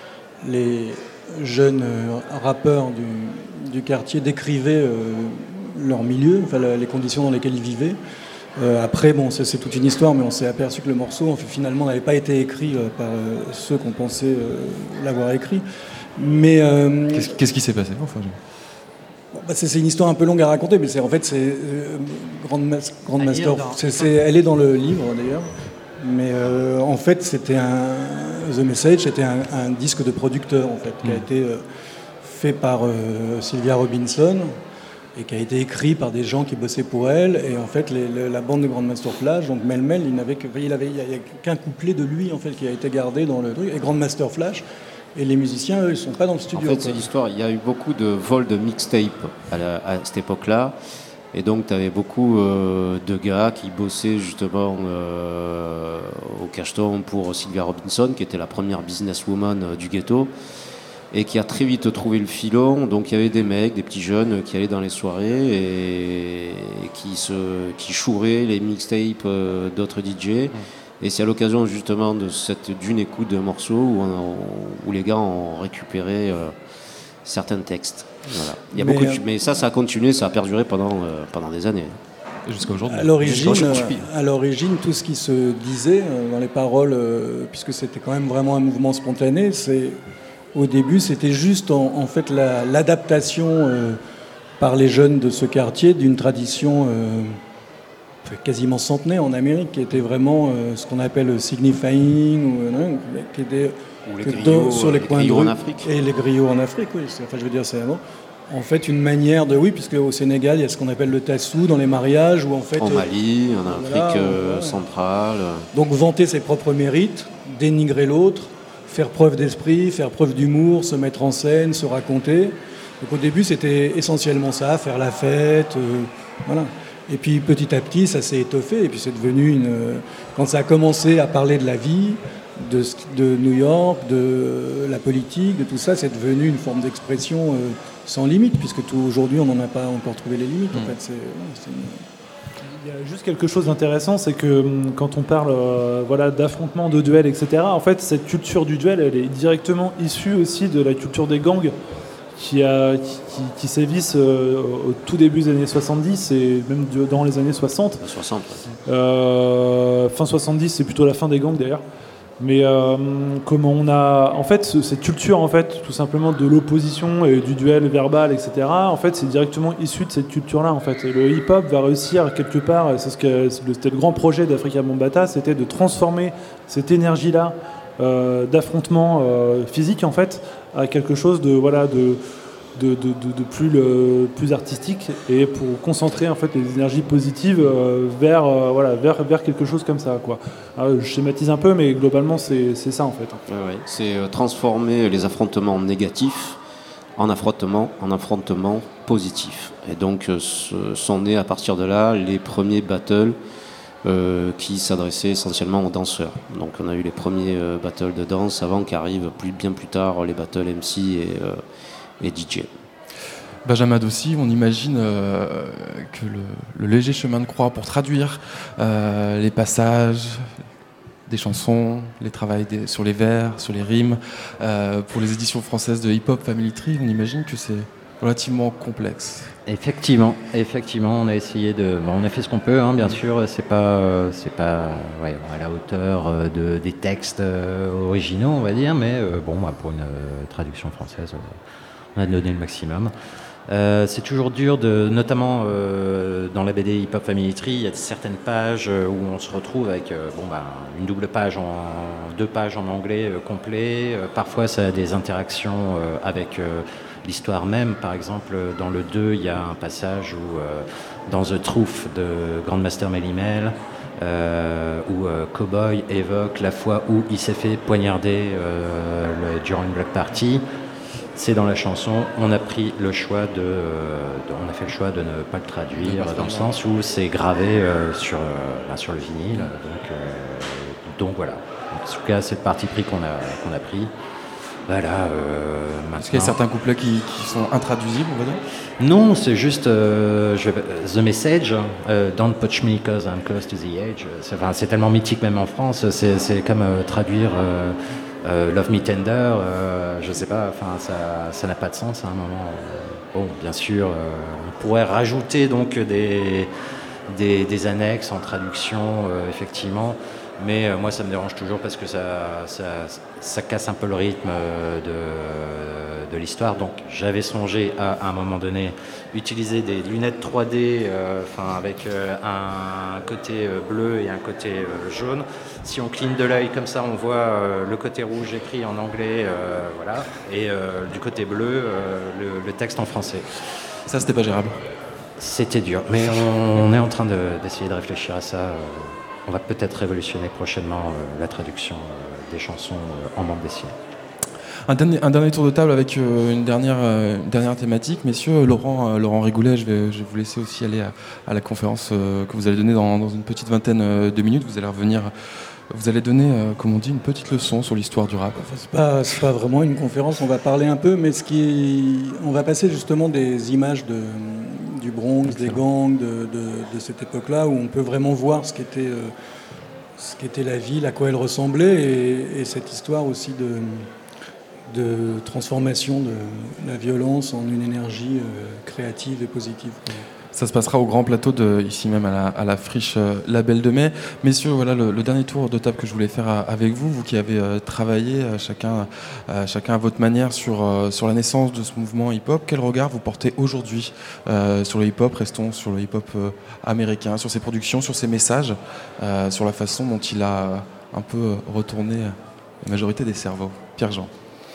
les jeunes euh, rappeurs du, du quartier décrivaient euh, leur milieu, enfin, les conditions dans lesquelles ils vivaient. Euh, après, bon, ça, c'est toute une histoire, mais on s'est aperçu que le morceau, en fait, finalement, n'avait pas été écrit euh, par euh, ceux qu'on pensait euh, l'avoir écrit. Mais euh, qu'est-ce, qu'est-ce qui s'est passé enfin, je... bon, bah, c'est, c'est une histoire un peu longue à raconter, mais c'est en fait c'est euh, Grandmaster. Grandmaster c'est, c'est, elle est dans le livre d'ailleurs. Mais euh, en fait, c'était un The Message, c'était un, un disque de producteur en fait, qui a été euh, fait par euh, Sylvia Robinson. Et qui a été écrit par des gens qui bossaient pour elle. Et en fait, les, les, la bande de Grandmaster Flash, donc Mel Mel, il n'avait que, il avait, il y a qu'un couplet de lui en fait qui a été gardé dans le truc. Et Grandmaster Flash et les musiciens, eux, ils sont pas dans le studio. En fait, quoi. C'est l'histoire. Il y a eu beaucoup de vols de mixtape à, la, à cette époque-là. Et donc, tu avais beaucoup euh, de gars qui bossaient justement euh, au cacheton pour Sylvia Robinson, qui était la première businesswoman euh, du ghetto. Et qui a très vite trouvé le filon. Donc il y avait des mecs, des petits jeunes qui allaient dans les soirées et, et qui, se, qui chouraient les mixtapes euh, d'autres D J. Mmh. Et c'est à l'occasion justement de cette d'une écoute de morceaux où, on, où les gars ont récupéré euh, certains textes. Voilà. Il y a mais, beaucoup de, mais ça, ça a continué, ça a perduré pendant, euh, pendant des années. Et jusqu'à aujourd'hui. À l'origine, à l'origine, tout ce qui se disait euh, dans les paroles, euh, puisque c'était quand même vraiment un mouvement spontané, c'est... Au début, c'était juste en, en fait la, l'adaptation euh, par les jeunes de ce quartier d'une tradition euh, quasiment centenaire en Amérique, qui était vraiment euh, ce qu'on appelle signifying, ou, euh, qui était ou les griots, dans, sur les, les coins griots de en Afrique. Et les griots en Afrique, oui. C'est, enfin, je veux dire, c'est vraiment, en fait une manière de, oui, puisque au Sénégal, il y a ce qu'on appelle le tassou dans les mariages, où en fait en Mali, en Afrique voilà, euh, ouais. centrale. Donc vanter ses propres mérites, dénigrer l'autre. Faire preuve d'esprit, faire preuve d'humour, se mettre en scène, se raconter. Donc au début, c'était essentiellement ça, faire la fête, euh, voilà. Et puis petit à petit, ça s'est étoffé. Et puis c'est devenu une. Quand ça a commencé à parler de la vie, de, de New York, de la politique, de tout ça, c'est devenu une forme d'expression euh, sans limite, puisque tout, aujourd'hui, on n'en a pas encore trouvé les limites. Mmh. En fait, c'est, c'est une... Il y a juste quelque chose d'intéressant, c'est que quand on parle euh, voilà, d'affrontements, de duels, et cetera, en fait, cette culture du duel, elle est directement issue aussi de la culture des gangs qui, a, qui, qui, qui sévissent euh, au tout début des années soixante-dix et même de, dans les années soixante. soixante, ouais. euh, fin soixante-dix, c'est plutôt la fin des gangs d'ailleurs. Mais euh, comment on a, en fait, cette culture, en fait, tout simplement de l'opposition et du duel verbal, et cetera. En fait, c'est directement issu de cette culture-là. En fait, et le hip-hop va réussir quelque part. C'est ce que c'était le grand projet d'Afrika Bambaataa, c'était de transformer cette énergie-là euh, d'affrontement euh, physique, en fait, à quelque chose de voilà de de, de, de, de plus, le, plus artistique et pour concentrer en fait les énergies positives euh, vers, euh, voilà, vers, vers quelque chose comme ça, quoi. Alors, je schématise un peu, mais globalement c'est, c'est ça en fait. Ouais, ouais. C'est euh, transformer les affrontements négatifs en affrontements, en affrontements positifs. Et donc euh, sont nés à partir de là les premiers battles euh, qui s'adressaient essentiellement aux danseurs. Donc on a eu les premiers euh, battles de danse avant qu'arrivent plus, bien plus tard les battles M C et euh, et D J. Benjamin Dossi, on imagine euh, que le, le léger chemin de croix pour traduire euh, les passages des chansons, les travaux des, sur les vers, sur les rimes, euh, pour les éditions françaises de Hip Hop Family Tree, on imagine que c'est relativement complexe. Effectivement, effectivement, on a essayé de, bon, on a fait ce qu'on peut, hein, bien sûr. C'est pas, c'est pas, ouais, à la hauteur de des textes euh, originaux, on va dire, mais euh, bon, pour une euh, traduction française. Euh, On a donné le maximum. Euh, c'est toujours dur, de, notamment euh, dans la B D Hip Hop Family Tree, il y a certaines pages où on se retrouve avec euh, bon, bah, une double page, en, deux pages en anglais euh, complet. Euh, parfois, ça a des interactions euh, avec euh, l'histoire même. Par exemple, dans le deux, il y a un passage où, euh, dans The Truth de Grandmaster Melle Mel, Euh, où euh, Cowboy évoque la fois où il s'est fait poignarder euh, le, durant une block party. C'est dans la chanson. On a pris le choix de, de, on a fait le choix de ne pas le traduire dans le sens où c'est gravé euh, sur, euh, ben, sur le vinyle. Donc, euh, donc voilà. En tout cas, c'est le parti pris qu'on a, qu'on a pris. Voilà. Euh, Est-ce qu'il y a certains couplets qui, qui sont intraduisibles, on va dire ? Non, c'est juste euh, je, The Message, euh, Don't Touch Me Cause I'm Close to the Edge. C'est, enfin, c'est tellement mythique même en France. C'est, c'est comme euh, traduire euh, euh, Love Me Tender. Euh, je sais pas. Enfin, ça, ça n'a pas de sens à un moment. Bon, bien sûr, euh, on pourrait rajouter donc des des, des annexes en traduction, euh, effectivement. Mais euh, moi, ça me dérange toujours parce que ça, ça, ça casse un peu le rythme euh, de, de l'histoire. Donc, j'avais songé à, à un moment donné, utiliser des lunettes trois D, euh, enfin, avec euh, un côté euh, bleu et un côté euh, jaune. Si on cligne de l'œil comme ça, on voit euh, le côté rouge écrit en anglais, euh, voilà, et euh, du côté bleu, euh, le, le texte en français. Ça, c'était pas gérable. C'était dur, mais on, on est en train de, d'essayer de réfléchir à ça. Euh, On va peut-être révolutionner prochainement euh, la traduction euh, des chansons euh, en bande dessinée. Un dernier, un dernier tour de table avec euh, une, dernière, euh, une dernière thématique. Messieurs, Laurent, euh, Laurent Rigoulet, je vais, je vais vous laisser aussi aller à, à la conférence euh, que vous allez donner dans, dans une petite vingtaine euh, de minutes. Vous allez revenir, vous allez donner, euh, comme on dit, une petite leçon sur l'histoire du rap. Enfin, c'est pas, c'est pas vraiment une conférence, on va parler un peu, mais ce qui, on va passer justement des images de, du Bronx, Excellent. Des gangs, de, de, de cette époque-là, où on peut vraiment voir ce qu'était, euh, ce qu'était la ville, à quoi elle ressemblait, et, et cette histoire aussi de, de transformation de la violence en une énergie euh, créative et positive. Ça se passera au grand plateau, de, ici même à la, à la friche euh, La Belle de Mai. Messieurs, voilà le, le dernier tour de table que je voulais faire à, avec vous, vous qui avez euh, travaillé euh, chacun, euh, chacun à votre manière sur, euh, sur la naissance de ce mouvement hip-hop. Quel regard vous portez aujourd'hui euh, sur le hip-hop ? Restons sur le hip-hop euh, américain, sur ses productions, sur ses messages, euh, sur la façon dont il a un peu retourné la majorité des cerveaux. Pierre-Jean.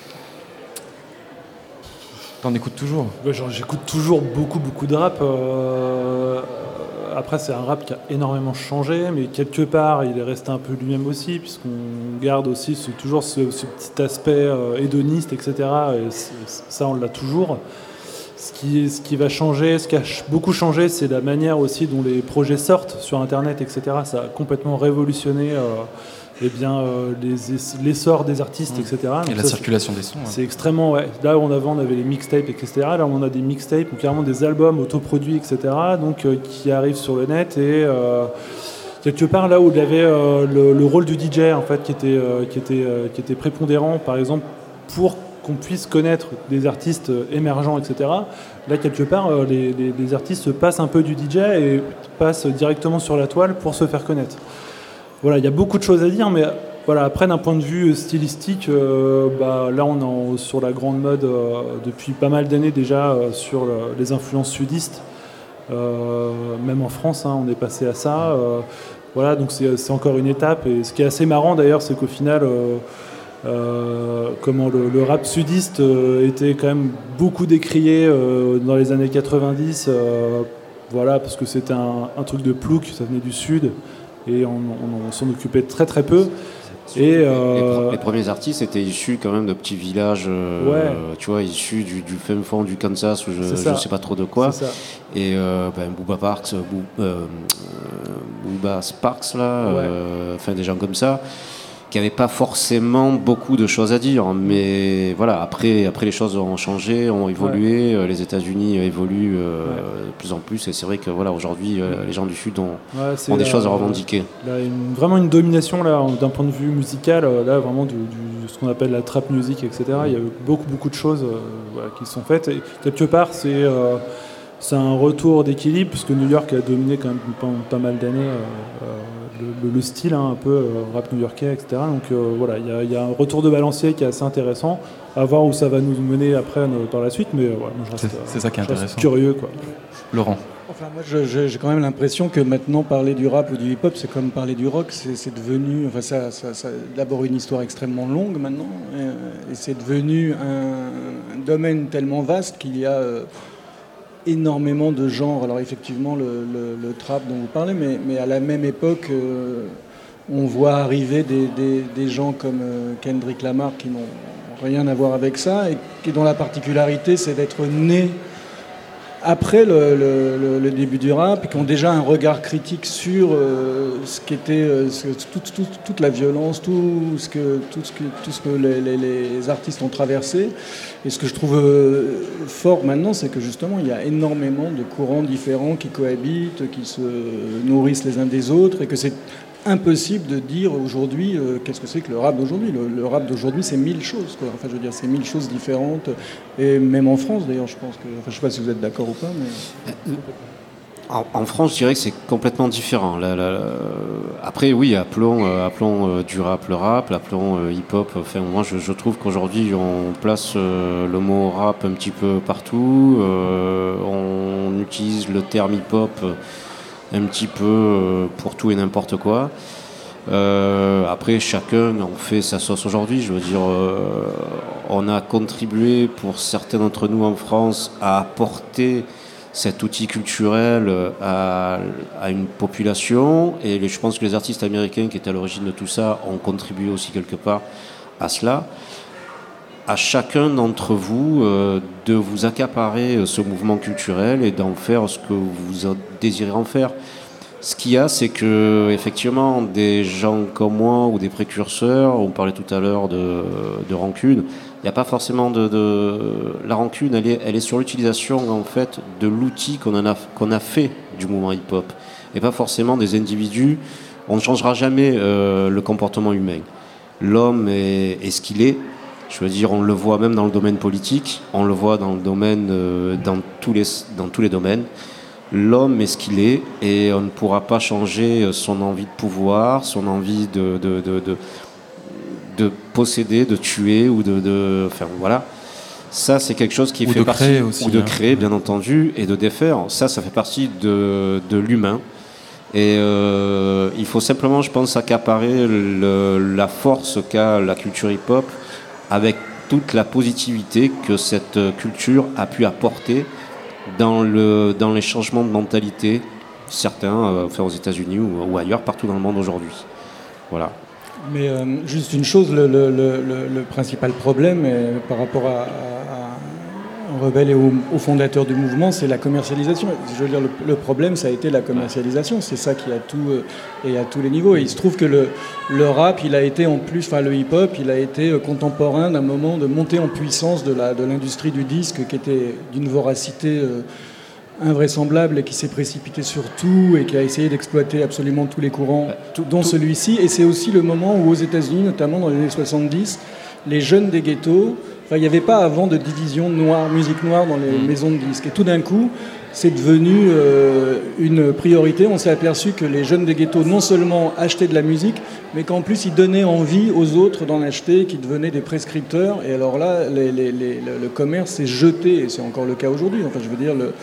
T'en écoutes toujours ? Ouais, genre, j'écoute toujours beaucoup, beaucoup de rap. Euh, après, c'est un rap qui a énormément changé, mais quelque part, il est resté un peu lui-même aussi, puisqu'on garde aussi ce, toujours ce, ce petit aspect euh, hédoniste, et cetera. Et ça, on l'a toujours. Ce qui, ce qui va changer, ce qui a beaucoup changé, c'est la manière aussi dont les projets sortent sur Internet, et cetera. Ça a complètement révolutionné euh, eh bien, euh, les, l'essor des artistes, mmh. et cetera. Et donc la ça, circulation des sons. C'est hein. extrêmement, ouais. Là, on avait, on avait les mixtapes, et cetera. Là, on a des mixtapes, ou carrément des albums autoproduits, et cetera. Donc, euh, qui arrivent sur le net et euh, quelque part là où il y avait euh, le, le rôle du D J en fait, qui était, euh, qui était, euh, qui était prépondérant, par exemple, pour qu'on puisse connaître des artistes émergents, et cetera. Là, quelque part, euh, les, les, les artistes passent un peu du D J et passent directement sur la toile pour se faire connaître. Voilà, il y a beaucoup de choses à dire, mais voilà, après, d'un point de vue stylistique, euh, bah, là, on est en, sur la grande mode euh, depuis pas mal d'années déjà euh, sur le, les influences sudistes. Euh, même en France, hein, on est passé à ça. Euh, voilà, donc c'est, c'est encore une étape. Et ce qui est assez marrant d'ailleurs, c'est qu'au final, euh, Euh, comment le, le rap sudiste euh, était quand même beaucoup décrié euh, dans les années quatre-vingt-dix, euh, voilà, parce que c'était un, un truc de plouc, ça venait du sud, et on, on, on s'en occupait très très peu. Et euh... les, les premiers artistes étaient issus quand même de petits villages, euh, ouais. tu vois, issus du, du fin fond du Kansas ou je ne sais pas trop de quoi. Et euh, ben, Booba Parks, Boo, euh, Booba Sparks là, ouais. euh, enfin des gens comme ça, qui n'avaient pas forcément beaucoup de choses à dire, mais voilà, après, après les choses ont changé, ont évolué, ouais. les États-Unis évoluent euh, ouais. de plus en plus, et c'est vrai que voilà, aujourd'hui, euh, les gens du Sud ont, ouais, ont des la, choses à revendiquer. Là, une, vraiment une domination là, d'un point de vue musical, là, vraiment du, du, ce qu'on appelle la trap music, et cetera. Il y a eu beaucoup, beaucoup de choses euh, voilà, qui sont faites, et quelque part, c'est... Euh, c'est un retour d'équilibre, puisque New York a dominé quand même pas, pas mal d'années euh, le, le style, hein, un peu euh, rap new-yorkais, et cetera. Donc euh, voilà, il y, y a un retour de balancier qui est assez intéressant, à voir où ça va nous mener après dans la suite, mais euh, voilà, moi je reste, c'est, c'est ça qui est intéressant. Curieux, quoi. Laurent. Enfin, moi, je, je, j'ai quand même l'impression que maintenant, parler du rap ou du hip-hop, c'est comme parler du rock. C'est, c'est devenu, enfin, ça, ça, ça, d'abord une histoire extrêmement longue maintenant, et, et c'est devenu un, un domaine tellement vaste qu'il y a euh, énormément de genres. Alors effectivement, le, le, le trap dont vous parlez, mais, mais à la même époque, euh, on voit arriver des, des, des gens comme euh, Kendrick Lamar qui n'ont rien à voir avec ça, et qui, dont la particularité, c'est d'être nés après le, le, le début du rap, et qui ont déjà un regard critique sur euh, ce qu'était euh, ce, toute, toute, toute la violence, tout ce que, tout ce que, tout ce que les, les, les artistes ont traversé. Et ce que je trouve euh, fort maintenant, c'est que justement, il y a énormément de courants différents qui cohabitent, qui se nourrissent les uns des autres, et que c'est impossible de dire aujourd'hui euh, qu'est-ce que c'est que le rap d'aujourd'hui. Le, le rap d'aujourd'hui, c'est mille choses, quoi. Enfin, je veux dire, c'est mille choses différentes, et même en France, d'ailleurs, je pense que... Enfin, je ne sais pas si vous êtes d'accord ou pas, mais... En, en France, je dirais que c'est complètement différent. Là, là, là, après, oui, appelons, euh, appelons euh, du rap le rap, appelons euh, hip-hop. Enfin, moi, je, je trouve qu'aujourd'hui, on place euh, le mot rap un petit peu partout. Euh, on utilise le terme hip-hop un petit peu euh, pour tout et n'importe quoi. Euh, après, chacun en fait sa sauce aujourd'hui. Je veux dire, euh, on a contribué pour certains d'entre nous en France à apporter cet outil culturel à, à une population, et je pense que les artistes américains qui étaient à l'origine de tout ça ont contribué aussi quelque part à cela. À chacun d'entre vous euh, de vous accaparer ce mouvement culturel et d'en faire ce que vous désirez en faire. Ce qu'il y a, c'est que effectivement, des gens comme moi ou des précurseurs, on parlait tout à l'heure de, de rancune, il n'y a pas forcément de, de... La rancune, elle est, elle est sur l'utilisation en fait de l'outil qu'on, en a, qu'on a fait du mouvement hip-hop, et pas forcément des individus. On ne changera jamais euh, le comportement humain. L'homme est, est ce qu'il est. Je veux dire, on le voit même dans le domaine politique, on le voit dans le domaine, euh, dans tous les, dans tous les domaines. L'homme est ce qu'il est, et on ne pourra pas changer son envie de pouvoir, son envie de, de, de, de, de posséder, de tuer, ou de, de... Enfin, voilà. Ça, c'est quelque chose qui ou fait de partie... Créer aussi, ou de hein. créer, bien entendu, et de défaire. Ça, ça fait partie de, de l'humain. Et euh, il faut simplement, je pense, accaparer le, la force qu'a la culture hip-hop, avec toute la positivité que cette culture a pu apporter dans, le, dans les changements de mentalité, certains, euh, enfin aux États-Unis ou, ou ailleurs, partout dans le monde aujourd'hui. Voilà. Mais euh, juste une chose, le, le, le, le principal problème euh, par rapport à, à, à Rebelle et aux au fondateurs du mouvement, c'est la commercialisation. Je veux dire, le, le problème, ça a été la commercialisation. C'est ça qui a tout euh, et à tous les niveaux. Et il se trouve que le, le rap, il a été en plus, enfin le hip-hop, il a été contemporain d'un moment de montée en puissance de, la, de l'industrie du disque, qui était d'une voracité euh, invraisemblable, et qui s'est précipité sur tout et qui a essayé d'exploiter absolument tous les courants, tout, dont tout. celui-ci. Et c'est aussi le moment où, aux États-Unis, notamment dans les années soixante-dix, les jeunes des ghettos, enfin, il n'y avait pas avant de division noire, musique noire dans les mmh. maisons de disques. Et tout d'un coup, c'est devenu euh, une priorité. On s'est aperçu que les jeunes des ghettos non seulement achetaient de la musique, mais qu'en plus ils donnaient envie aux autres d'en acheter, qui devenaient des prescripteurs. Et alors là, les, les, les, le commerce s'est jeté, et c'est encore le cas aujourd'hui. Enfin, je veux dire, le,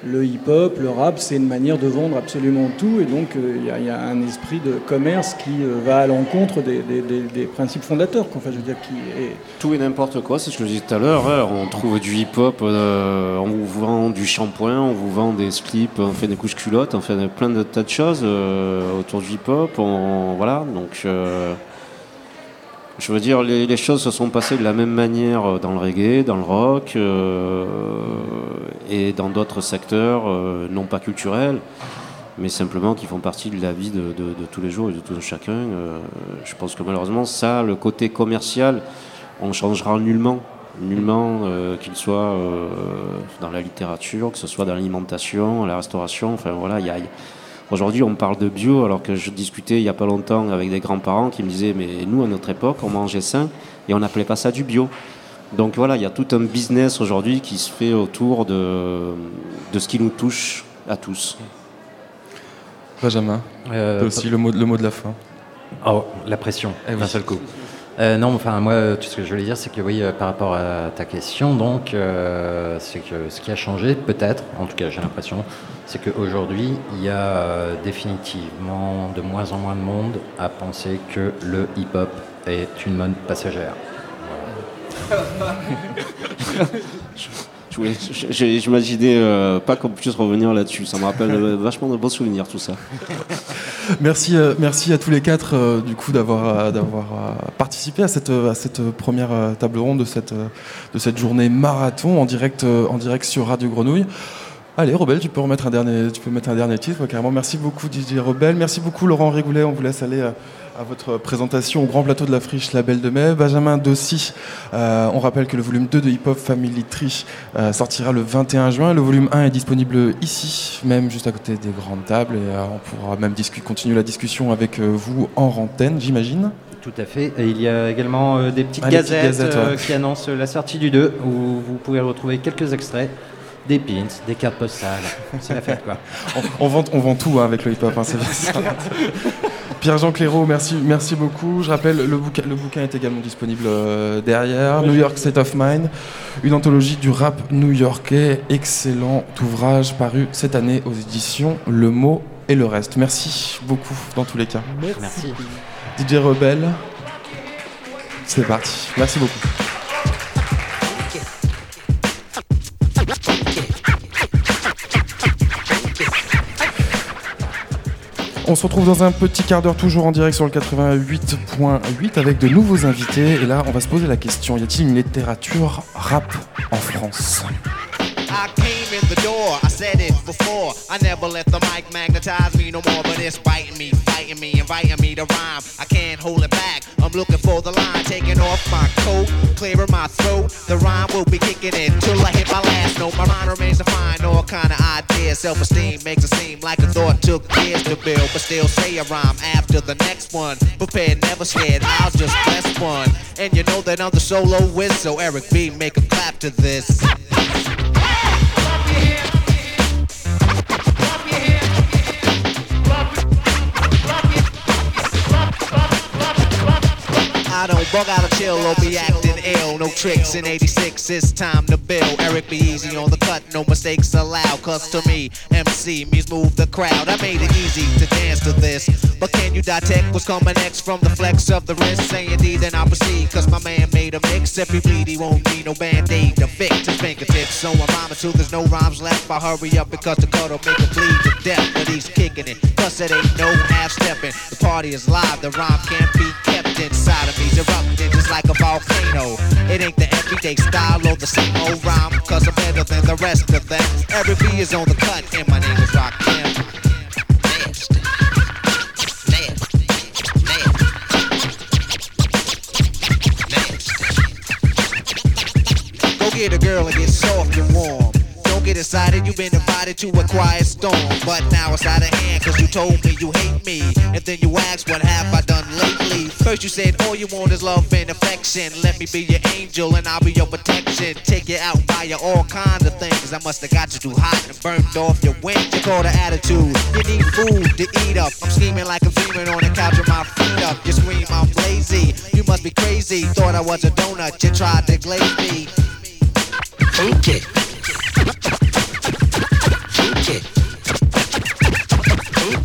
le hip-hop, le rap, c'est une manière de vendre absolument tout, et donc il euh, y, y a un esprit de commerce qui euh, va à l'encontre des, des, des, des principes fondateurs. Enfin, je veux dire, qui est... Tout et n'importe quoi, c'est ce que je disais tout à l'heure. Hein. On trouve du hip-hop, euh, on vous vend du shampoing, on vous vend des slips, on fait des couches culottes, on fait plein de tas de choses euh, autour du hip-hop. On, voilà, donc euh, je veux dire, les, les choses se sont passées de la même manière dans le reggae, dans le rock euh, et dans d'autres secteurs, euh, non pas culturels, mais simplement qui font partie de la vie de, de, de tous les jours et de tout chacun. Euh, je pense que malheureusement, ça, le côté commercial, on changera nullement, nullement euh, qu'il soit euh, dans la littérature, que ce soit dans l'alimentation, la restauration. Enfin voilà, il y a, y a... Aujourd'hui, on parle de bio, alors que je discutais il n'y a pas longtemps avec des grands-parents qui me disaient, mais nous, à notre époque, on mangeait sain et on n'appelait pas ça du bio. Donc voilà, il y a tout un business aujourd'hui qui se fait autour de, de ce qui nous touche à tous. Benjamin, euh, aussi le mot, le mot de la fin. Oh, la pression, eh oui. D'un seul coup. Euh, non, enfin moi, tout ce que je voulais dire, c'est que oui, euh, par rapport à ta question, donc, euh, c'est que ce qui a changé, peut-être, en tout cas j'ai l'impression, c'est qu'aujourd'hui, il y a euh, définitivement de moins en moins de monde à penser que le hip-hop est une mode passagère. Voilà. Je voulais, j'imaginais euh, pas qu'on puisse revenir là-dessus. Ça me rappelle euh, vachement de beaux souvenirs, tout ça. Merci, euh, merci à tous les quatre euh, du coup d'avoir, euh, d'avoir euh, participé à cette, à cette première euh, table ronde de cette, euh, de cette journée marathon en direct, euh, en direct sur Radio Grenouille. Allez, Rebelle, tu peux remettre un dernier, tu peux mettre un dernier titre, ouais, carrément. Merci beaucoup, D J Rebelle. Merci beaucoup, Laurent Régoulet. On vous laisse aller à, à votre présentation au Grand Plateau de la Friche, la Belle de Mai. Benjamin Dossi, euh, on rappelle que le volume deux de Hip Hop Family Tree euh, sortira le vingt et un juin. Le volume un est disponible ici, même juste à côté des grandes tables. Et euh, on pourra même discu- continuer la discussion avec euh, vous en antenne, j'imagine. Tout à fait. Et il y a également euh, des petites ah, gazettes, petites gazettes euh, ouais. qui annoncent la sortie du deux, où vous pouvez retrouver quelques extraits. Des pins, des cartes postales, c'est la fête quoi. on, on, vend, on vend tout hein, avec le hip-hop, hein, c'est bien ça. Pierre-Jean Clairaut, merci, merci beaucoup. Je rappelle, le bouquin, le bouquin est également disponible euh, derrière. New York State of Mind, une anthologie du rap new-yorkais. Excellent ouvrage paru cette année aux éditions Le Mot et le Reste. Merci beaucoup dans tous les cas. Merci. Merci. D J Rebelle, c'est parti. Merci beaucoup. On se retrouve dans un petit quart d'heure, toujours en direct sur le quatre-vingt-huit point huit avec de nouveaux invités. Et là, on va se poser la question, y a-t-il une littérature rap en France ? I came in the door, I said it before. I never let the mic magnetize me no more, but it's biting me, fighting me, inviting me to rhyme. I can't hold it back, I'm looking for the line, taking off my coat, clearing my throat. The rhyme will be kicking in till I hit my last note. My mind remains to find all kind of ideas. Self-esteem makes it seem like a thought took years to build, but still say a rhyme after the next one. Prepared, never scared, I'll just press one. And you know that I'm the solo whiz, so Eric B, make a clap to this. I don't bug out of chill or be acting ill. No tricks in eighty-six, it's time to build. Eric be easy on the cut, no mistakes allowed. Cause to me, M C means move the crowd. I made it easy to dance to this. But can you detect what's coming next from the flex of the wrist? Saying D, then I'll proceed. Cause my man made a mix. If he bleed, he won't need no band-aid to fix his fingertips. So I'm rhyming till there's no rhymes left. I hurry up because the cut'll make him bleed to death. But he's kicking it, cause it ain't no half-stepping. The party is live, the rhyme can't be kept inside of me. Erupting just like a volcano. It ain't the everyday style or the same old rhyme, cause I'm better than the rest of them. Every B is on the cut and my name is Rakim. Nasty, nasty, nasty, nasty. Go get a girl and get soft and warm. Don't get excited, you've been invited to a quiet storm. But now it's out of hand, cause you told me you hate me. And then you asked, what have I done lately? First you said, all you want is love and affection. Let me be your angel and I'll be your protection. Take you out, buy you all kinds of things. I must have got you too hot and burned off your wings. You call the attitude, you need food to eat up. I'm scheming like I'm dreaming on the couch with my feet up. You scream, I'm lazy, you must be crazy. Thought I was a donut, you tried to glaze me. Okay.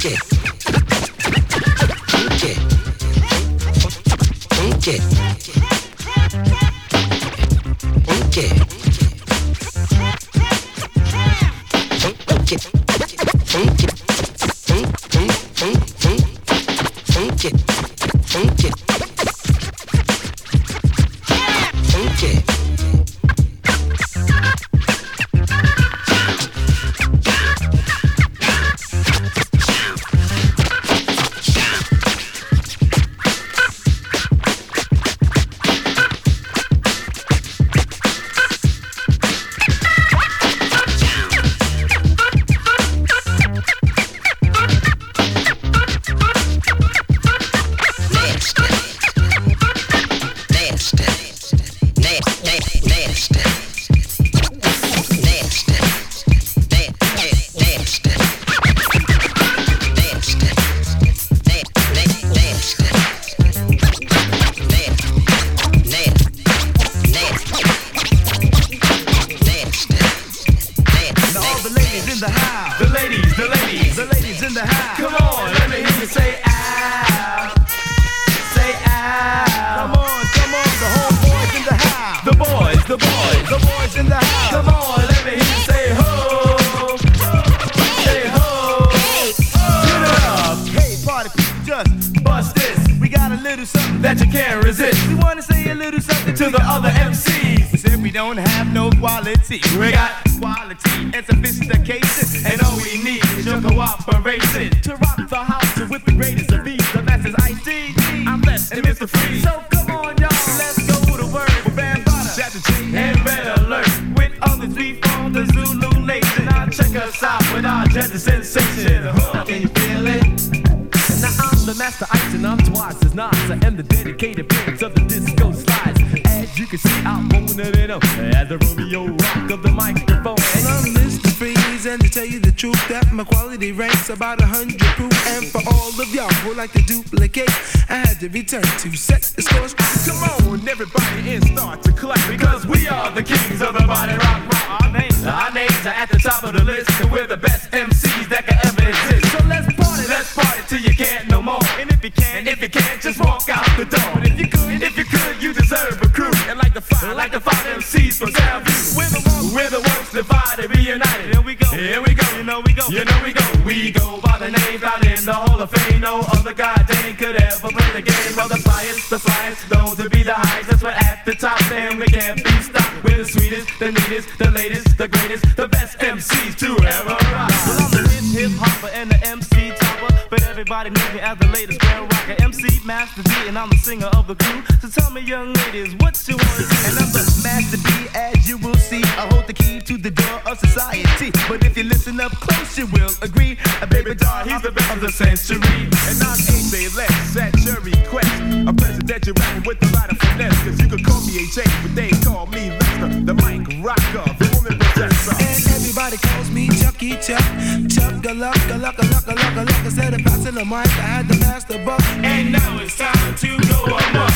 About a hundred proof, and for all of y'all who like to duplicate, I had to return to set the scores. Come on, everybody, and start to clap, because we are the kings of the body rock. rock. Our names, our names are at the top of the list, and we're the best M Cs that can ever exist. So let's party, let's party till you can't no more. And if you can't, and if you can't, just walk out the door. And if you could, and if you could, you deserve a crew. And like the five, like the five M Cs from Soundview, we're the ones, we're the ones divided, reunited. Here we go, here we go, you know we go, you know we go. We go by the names out in the Hall of Fame. No other goddamn could ever play the game. Well, the flyest, the flyest, those to be the highest. That's what at the top, and we can't be stopped. We're the sweetest, the neatest, the latest, the greatest, the best M Cs to ever rock. Well, I'm the hip hopper and the M C topper, but everybody knows me as the latest grand rocker, M C Master D, and I'm the singer of the crew. So tell me, young ladies, what you want to do? And I'm the Master D, as you will see. I hold the key to the door of society, but if you listen up close, you will agree. A baby doll, he's the best of the century. And I'm H A Lex at Cherry Quest, a presidential rapping with a lot of finesse. Cause you could call me H A, but they call me Lester, the mic rocker, the woman possessor. And everybody calls me Chucky Chuck, Chuck the luck, the luck, the luck, the luck, the luck. Instead of passing the mic, I had to pass the buck. And now it's time to go amok.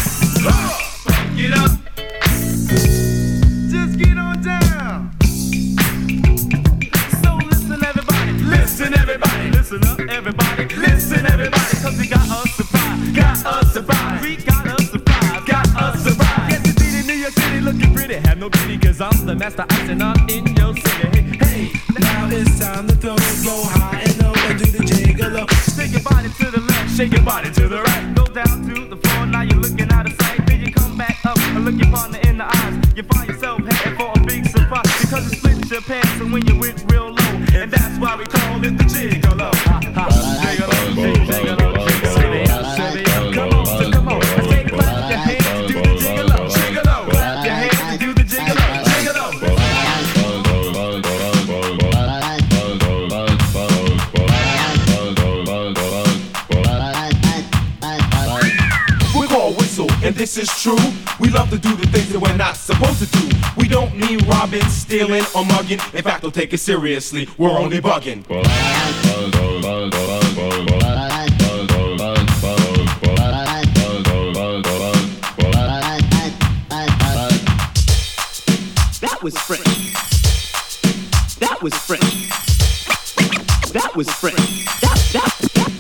Funk it up. Just get on down. So listen everybody, listen everybody, listen up everybody, listen everybody, cause we got us surprise, got us surprise, we got us surprise, got us surprise. Get to see the New York City looking pretty, have no pity cause I'm the master ice and I'm in your city. Hey, hey, now it's time to throw, go high and low and do the jiggle. Shake your body to the left, shake your body to the right. Go down to the floor, now you're looking out of sight. Then you come back up and look your partner in the eyes. You find yourself heading for a big surprise, because it splits your pants and when you went real low. And that's why we call it the gigolo. Ha ha, gigolo, gigolo, gigolo, gigolo. Come on, so come on, I say clap your hands, do the gigolo, gigolo. Clap your hands, do the gigolo, gigolo. We're called Whistle, and this is true. We love to do the things that we're not supposed to do. We don't mean robbing, stealing, or mugging. In fact, don't take it seriously, we're only bugging. That was French. That was French. That was French. That, that, that.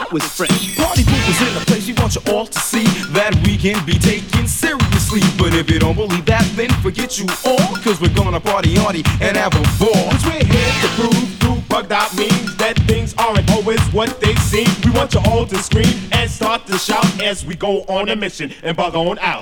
That was French. Party poopers in the place, we want you all to see that we can be taken seriously. But if you don't believe that, then forget you all, cause we're gonna party hardy and have a ball. Cause we're here to prove through bugged out means that things aren't always what they seem. We want you all to scream and start to shout as we go on a mission and bug on out.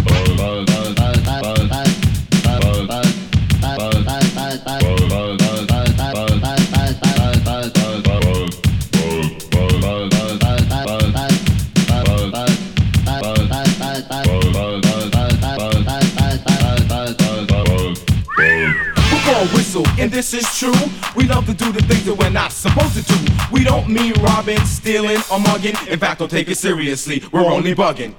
Whistle, and this is true. We love to do the things that we're not supposed to do. We don't mean robbing, stealing, or mugging. In fact, don't take it seriously. We're only bugging.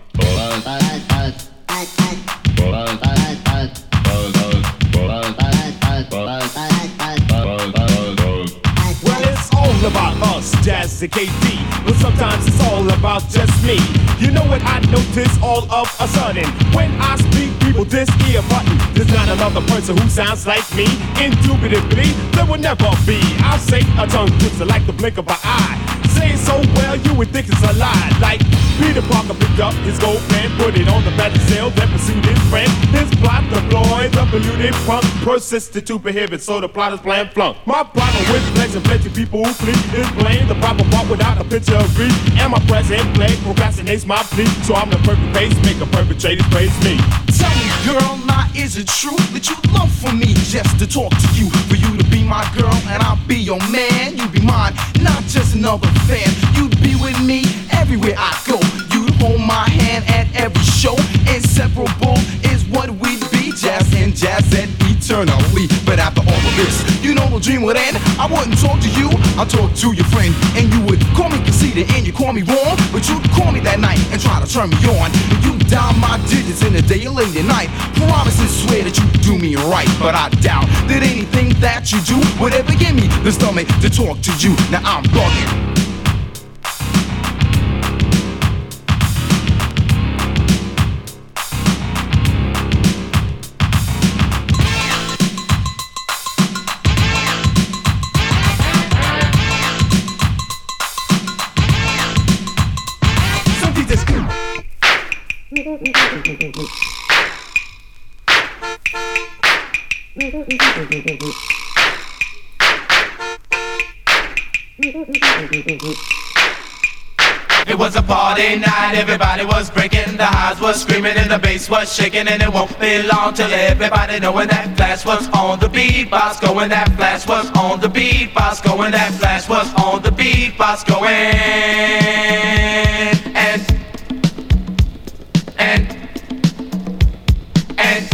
Well, it's all about us, Jazz and K D, but sometimes it's all about just me. You know what I notice all of a sudden? When I speak, people this ear button. There's not another person who sounds like me. Indubitably, there will never be. I'll say a tongue twister like the blink of an eye. Say it so well, you would think it's a lie. Like Peter Parker picked up his gold pen, put it on the battlefield, then pursued his friend. His plot deployed, the polluted pump persisted to prohibit, so the plot is plan flunk. My problem with plenty and plenty people who flee is blame the proper part without a picture of grief. And my present play procrastinates my plea, so I'm the perfect pacemaker, perpetrators praise me. Tell me, girl, now is it true that you love for me just to talk to you? For you to be my girl and I'll be your man. You be mine, not just another fan. You'd be with me everywhere I go. You'd hold my hand at every show. Inseparable is what we'd be. Jazz and jazz and eternally. But after all of this, you know the dream would end. I wouldn't talk to you, I'd talk to your friend. And you would call me conceited and you call me wrong. But you'd call me that night and try to turn me on. And you'd dial my digits in the day or late at night. Promise and swear that you do me right. But I doubt that anything that you do would ever give me the stomach to talk to you. Now I'm bugging. It was a party night, everybody was breaking, the highs was screaming and the bass was shaking, and it won't be long till everybody knowing that Flash was on the beatbox going, that Flash was on the beatbox going, that Flash was on the beatbox going, and and and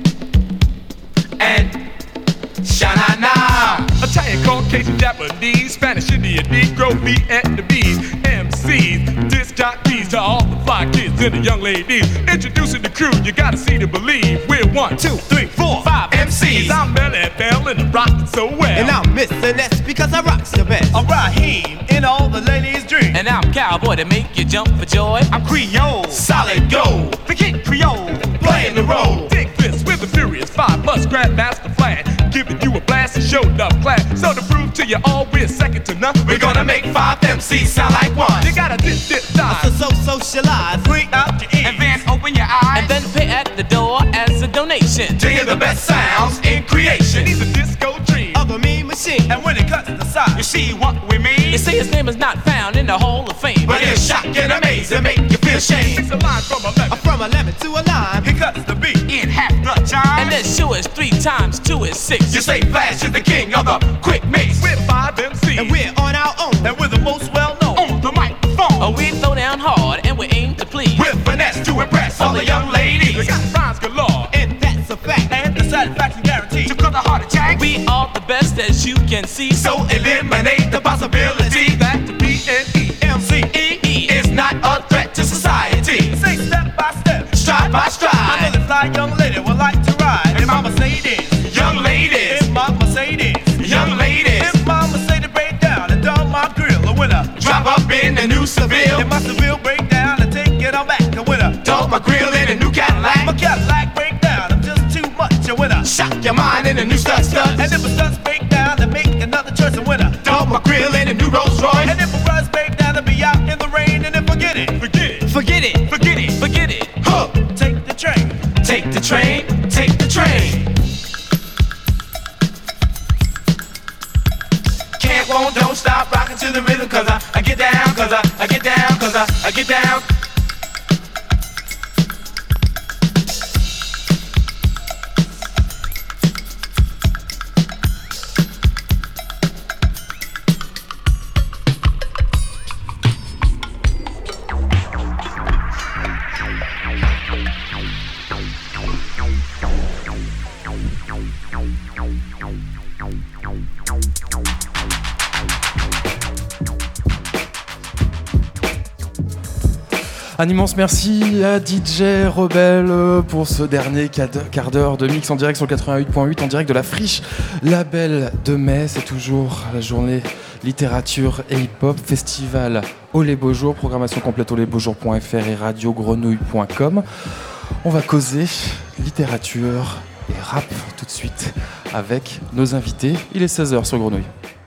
and sha-na-na. Italian, Caucasian, Japanese, Spanish, Indian, Negro, Vietnamese, M Cs, disc jockeys, to all the fly kids and the young ladies. Introducing the crew, you gotta see to believe. We're one, two, three, four, five M Cs. I'm Belly Bell and I'm rocking so well. And I'm Mister Ness because I rock the best. I'm Raheem in all the ladies' dreams. And I'm Cowboy to make you jump for joy. I'm Creole, solid gold, the Kid Creole, playing the role. Dig this with the Furious Five plus Grandmaster Flash, giving you a blast and show enough class. So to prove to you all we're second to none, we're gonna make five M Cs sound like one. You gotta dip, dip, dive. So, so socialize, blink out your ears, and then open your eyes, and then pay at the door as a donation to hear the best sounds in creation. He's a disco dream of a mean machine, and when it cuts the side, you see what we mean. You see his name is not found in the Hall of Fame, but he'll shock and amaze and make you feel shame. It's a line from a lemon, from a lemon to a lime. He cuts the beat in half the time, and then two is three times two is six. You say Flash is the king of the quick mix. We're five M Cs, and we're on our own, and we're the most well known on the microphone. Oh, we throw down hard and we aim to please, with finesse to impress all the young ladies. We got rhymes galore, and that's a fact, and the satisfaction guaranteed to cut the heart attack. We are the best as you can see, so eliminate the possibility that the B N E M C E E is not a threat to society. Say step by step, stride by stride. I know the fly young lady would like to ride in my Mercedes. Young ladies, in my Mercedes. Young ladies, if my Mercedes break down and dump my grill, a winner. Drop up in the new Seville. If my Seville break down and take it on back, a winner. Dump my grill in a new Cadillac. My Cadillac break down, I'm just too much, a winner. Shock your mind in a new stud stud. And if a studs break down, then make another choice, a winner. Dump my grill in a new Rolls Royce. And if a runs break down, then be out train, take the train. Can't, won't, don't stop rocking to the rhythm, cause I, I get down, cause I, I get down, cause I, I get down. Un immense merci à D J Rebelle pour ce dernier quart d'heure de mix en direct sur le quatre-vingt-huit point huit, en direct de la Friche Label de mai. C'est toujours la journée littérature et hip-hop, festival Au les Beaux Jours, programmation complète au les beaux jours point f r et radio grenouille point com. On va causer littérature et rap tout de suite avec nos invités. Il est seize heures sur Grenouille.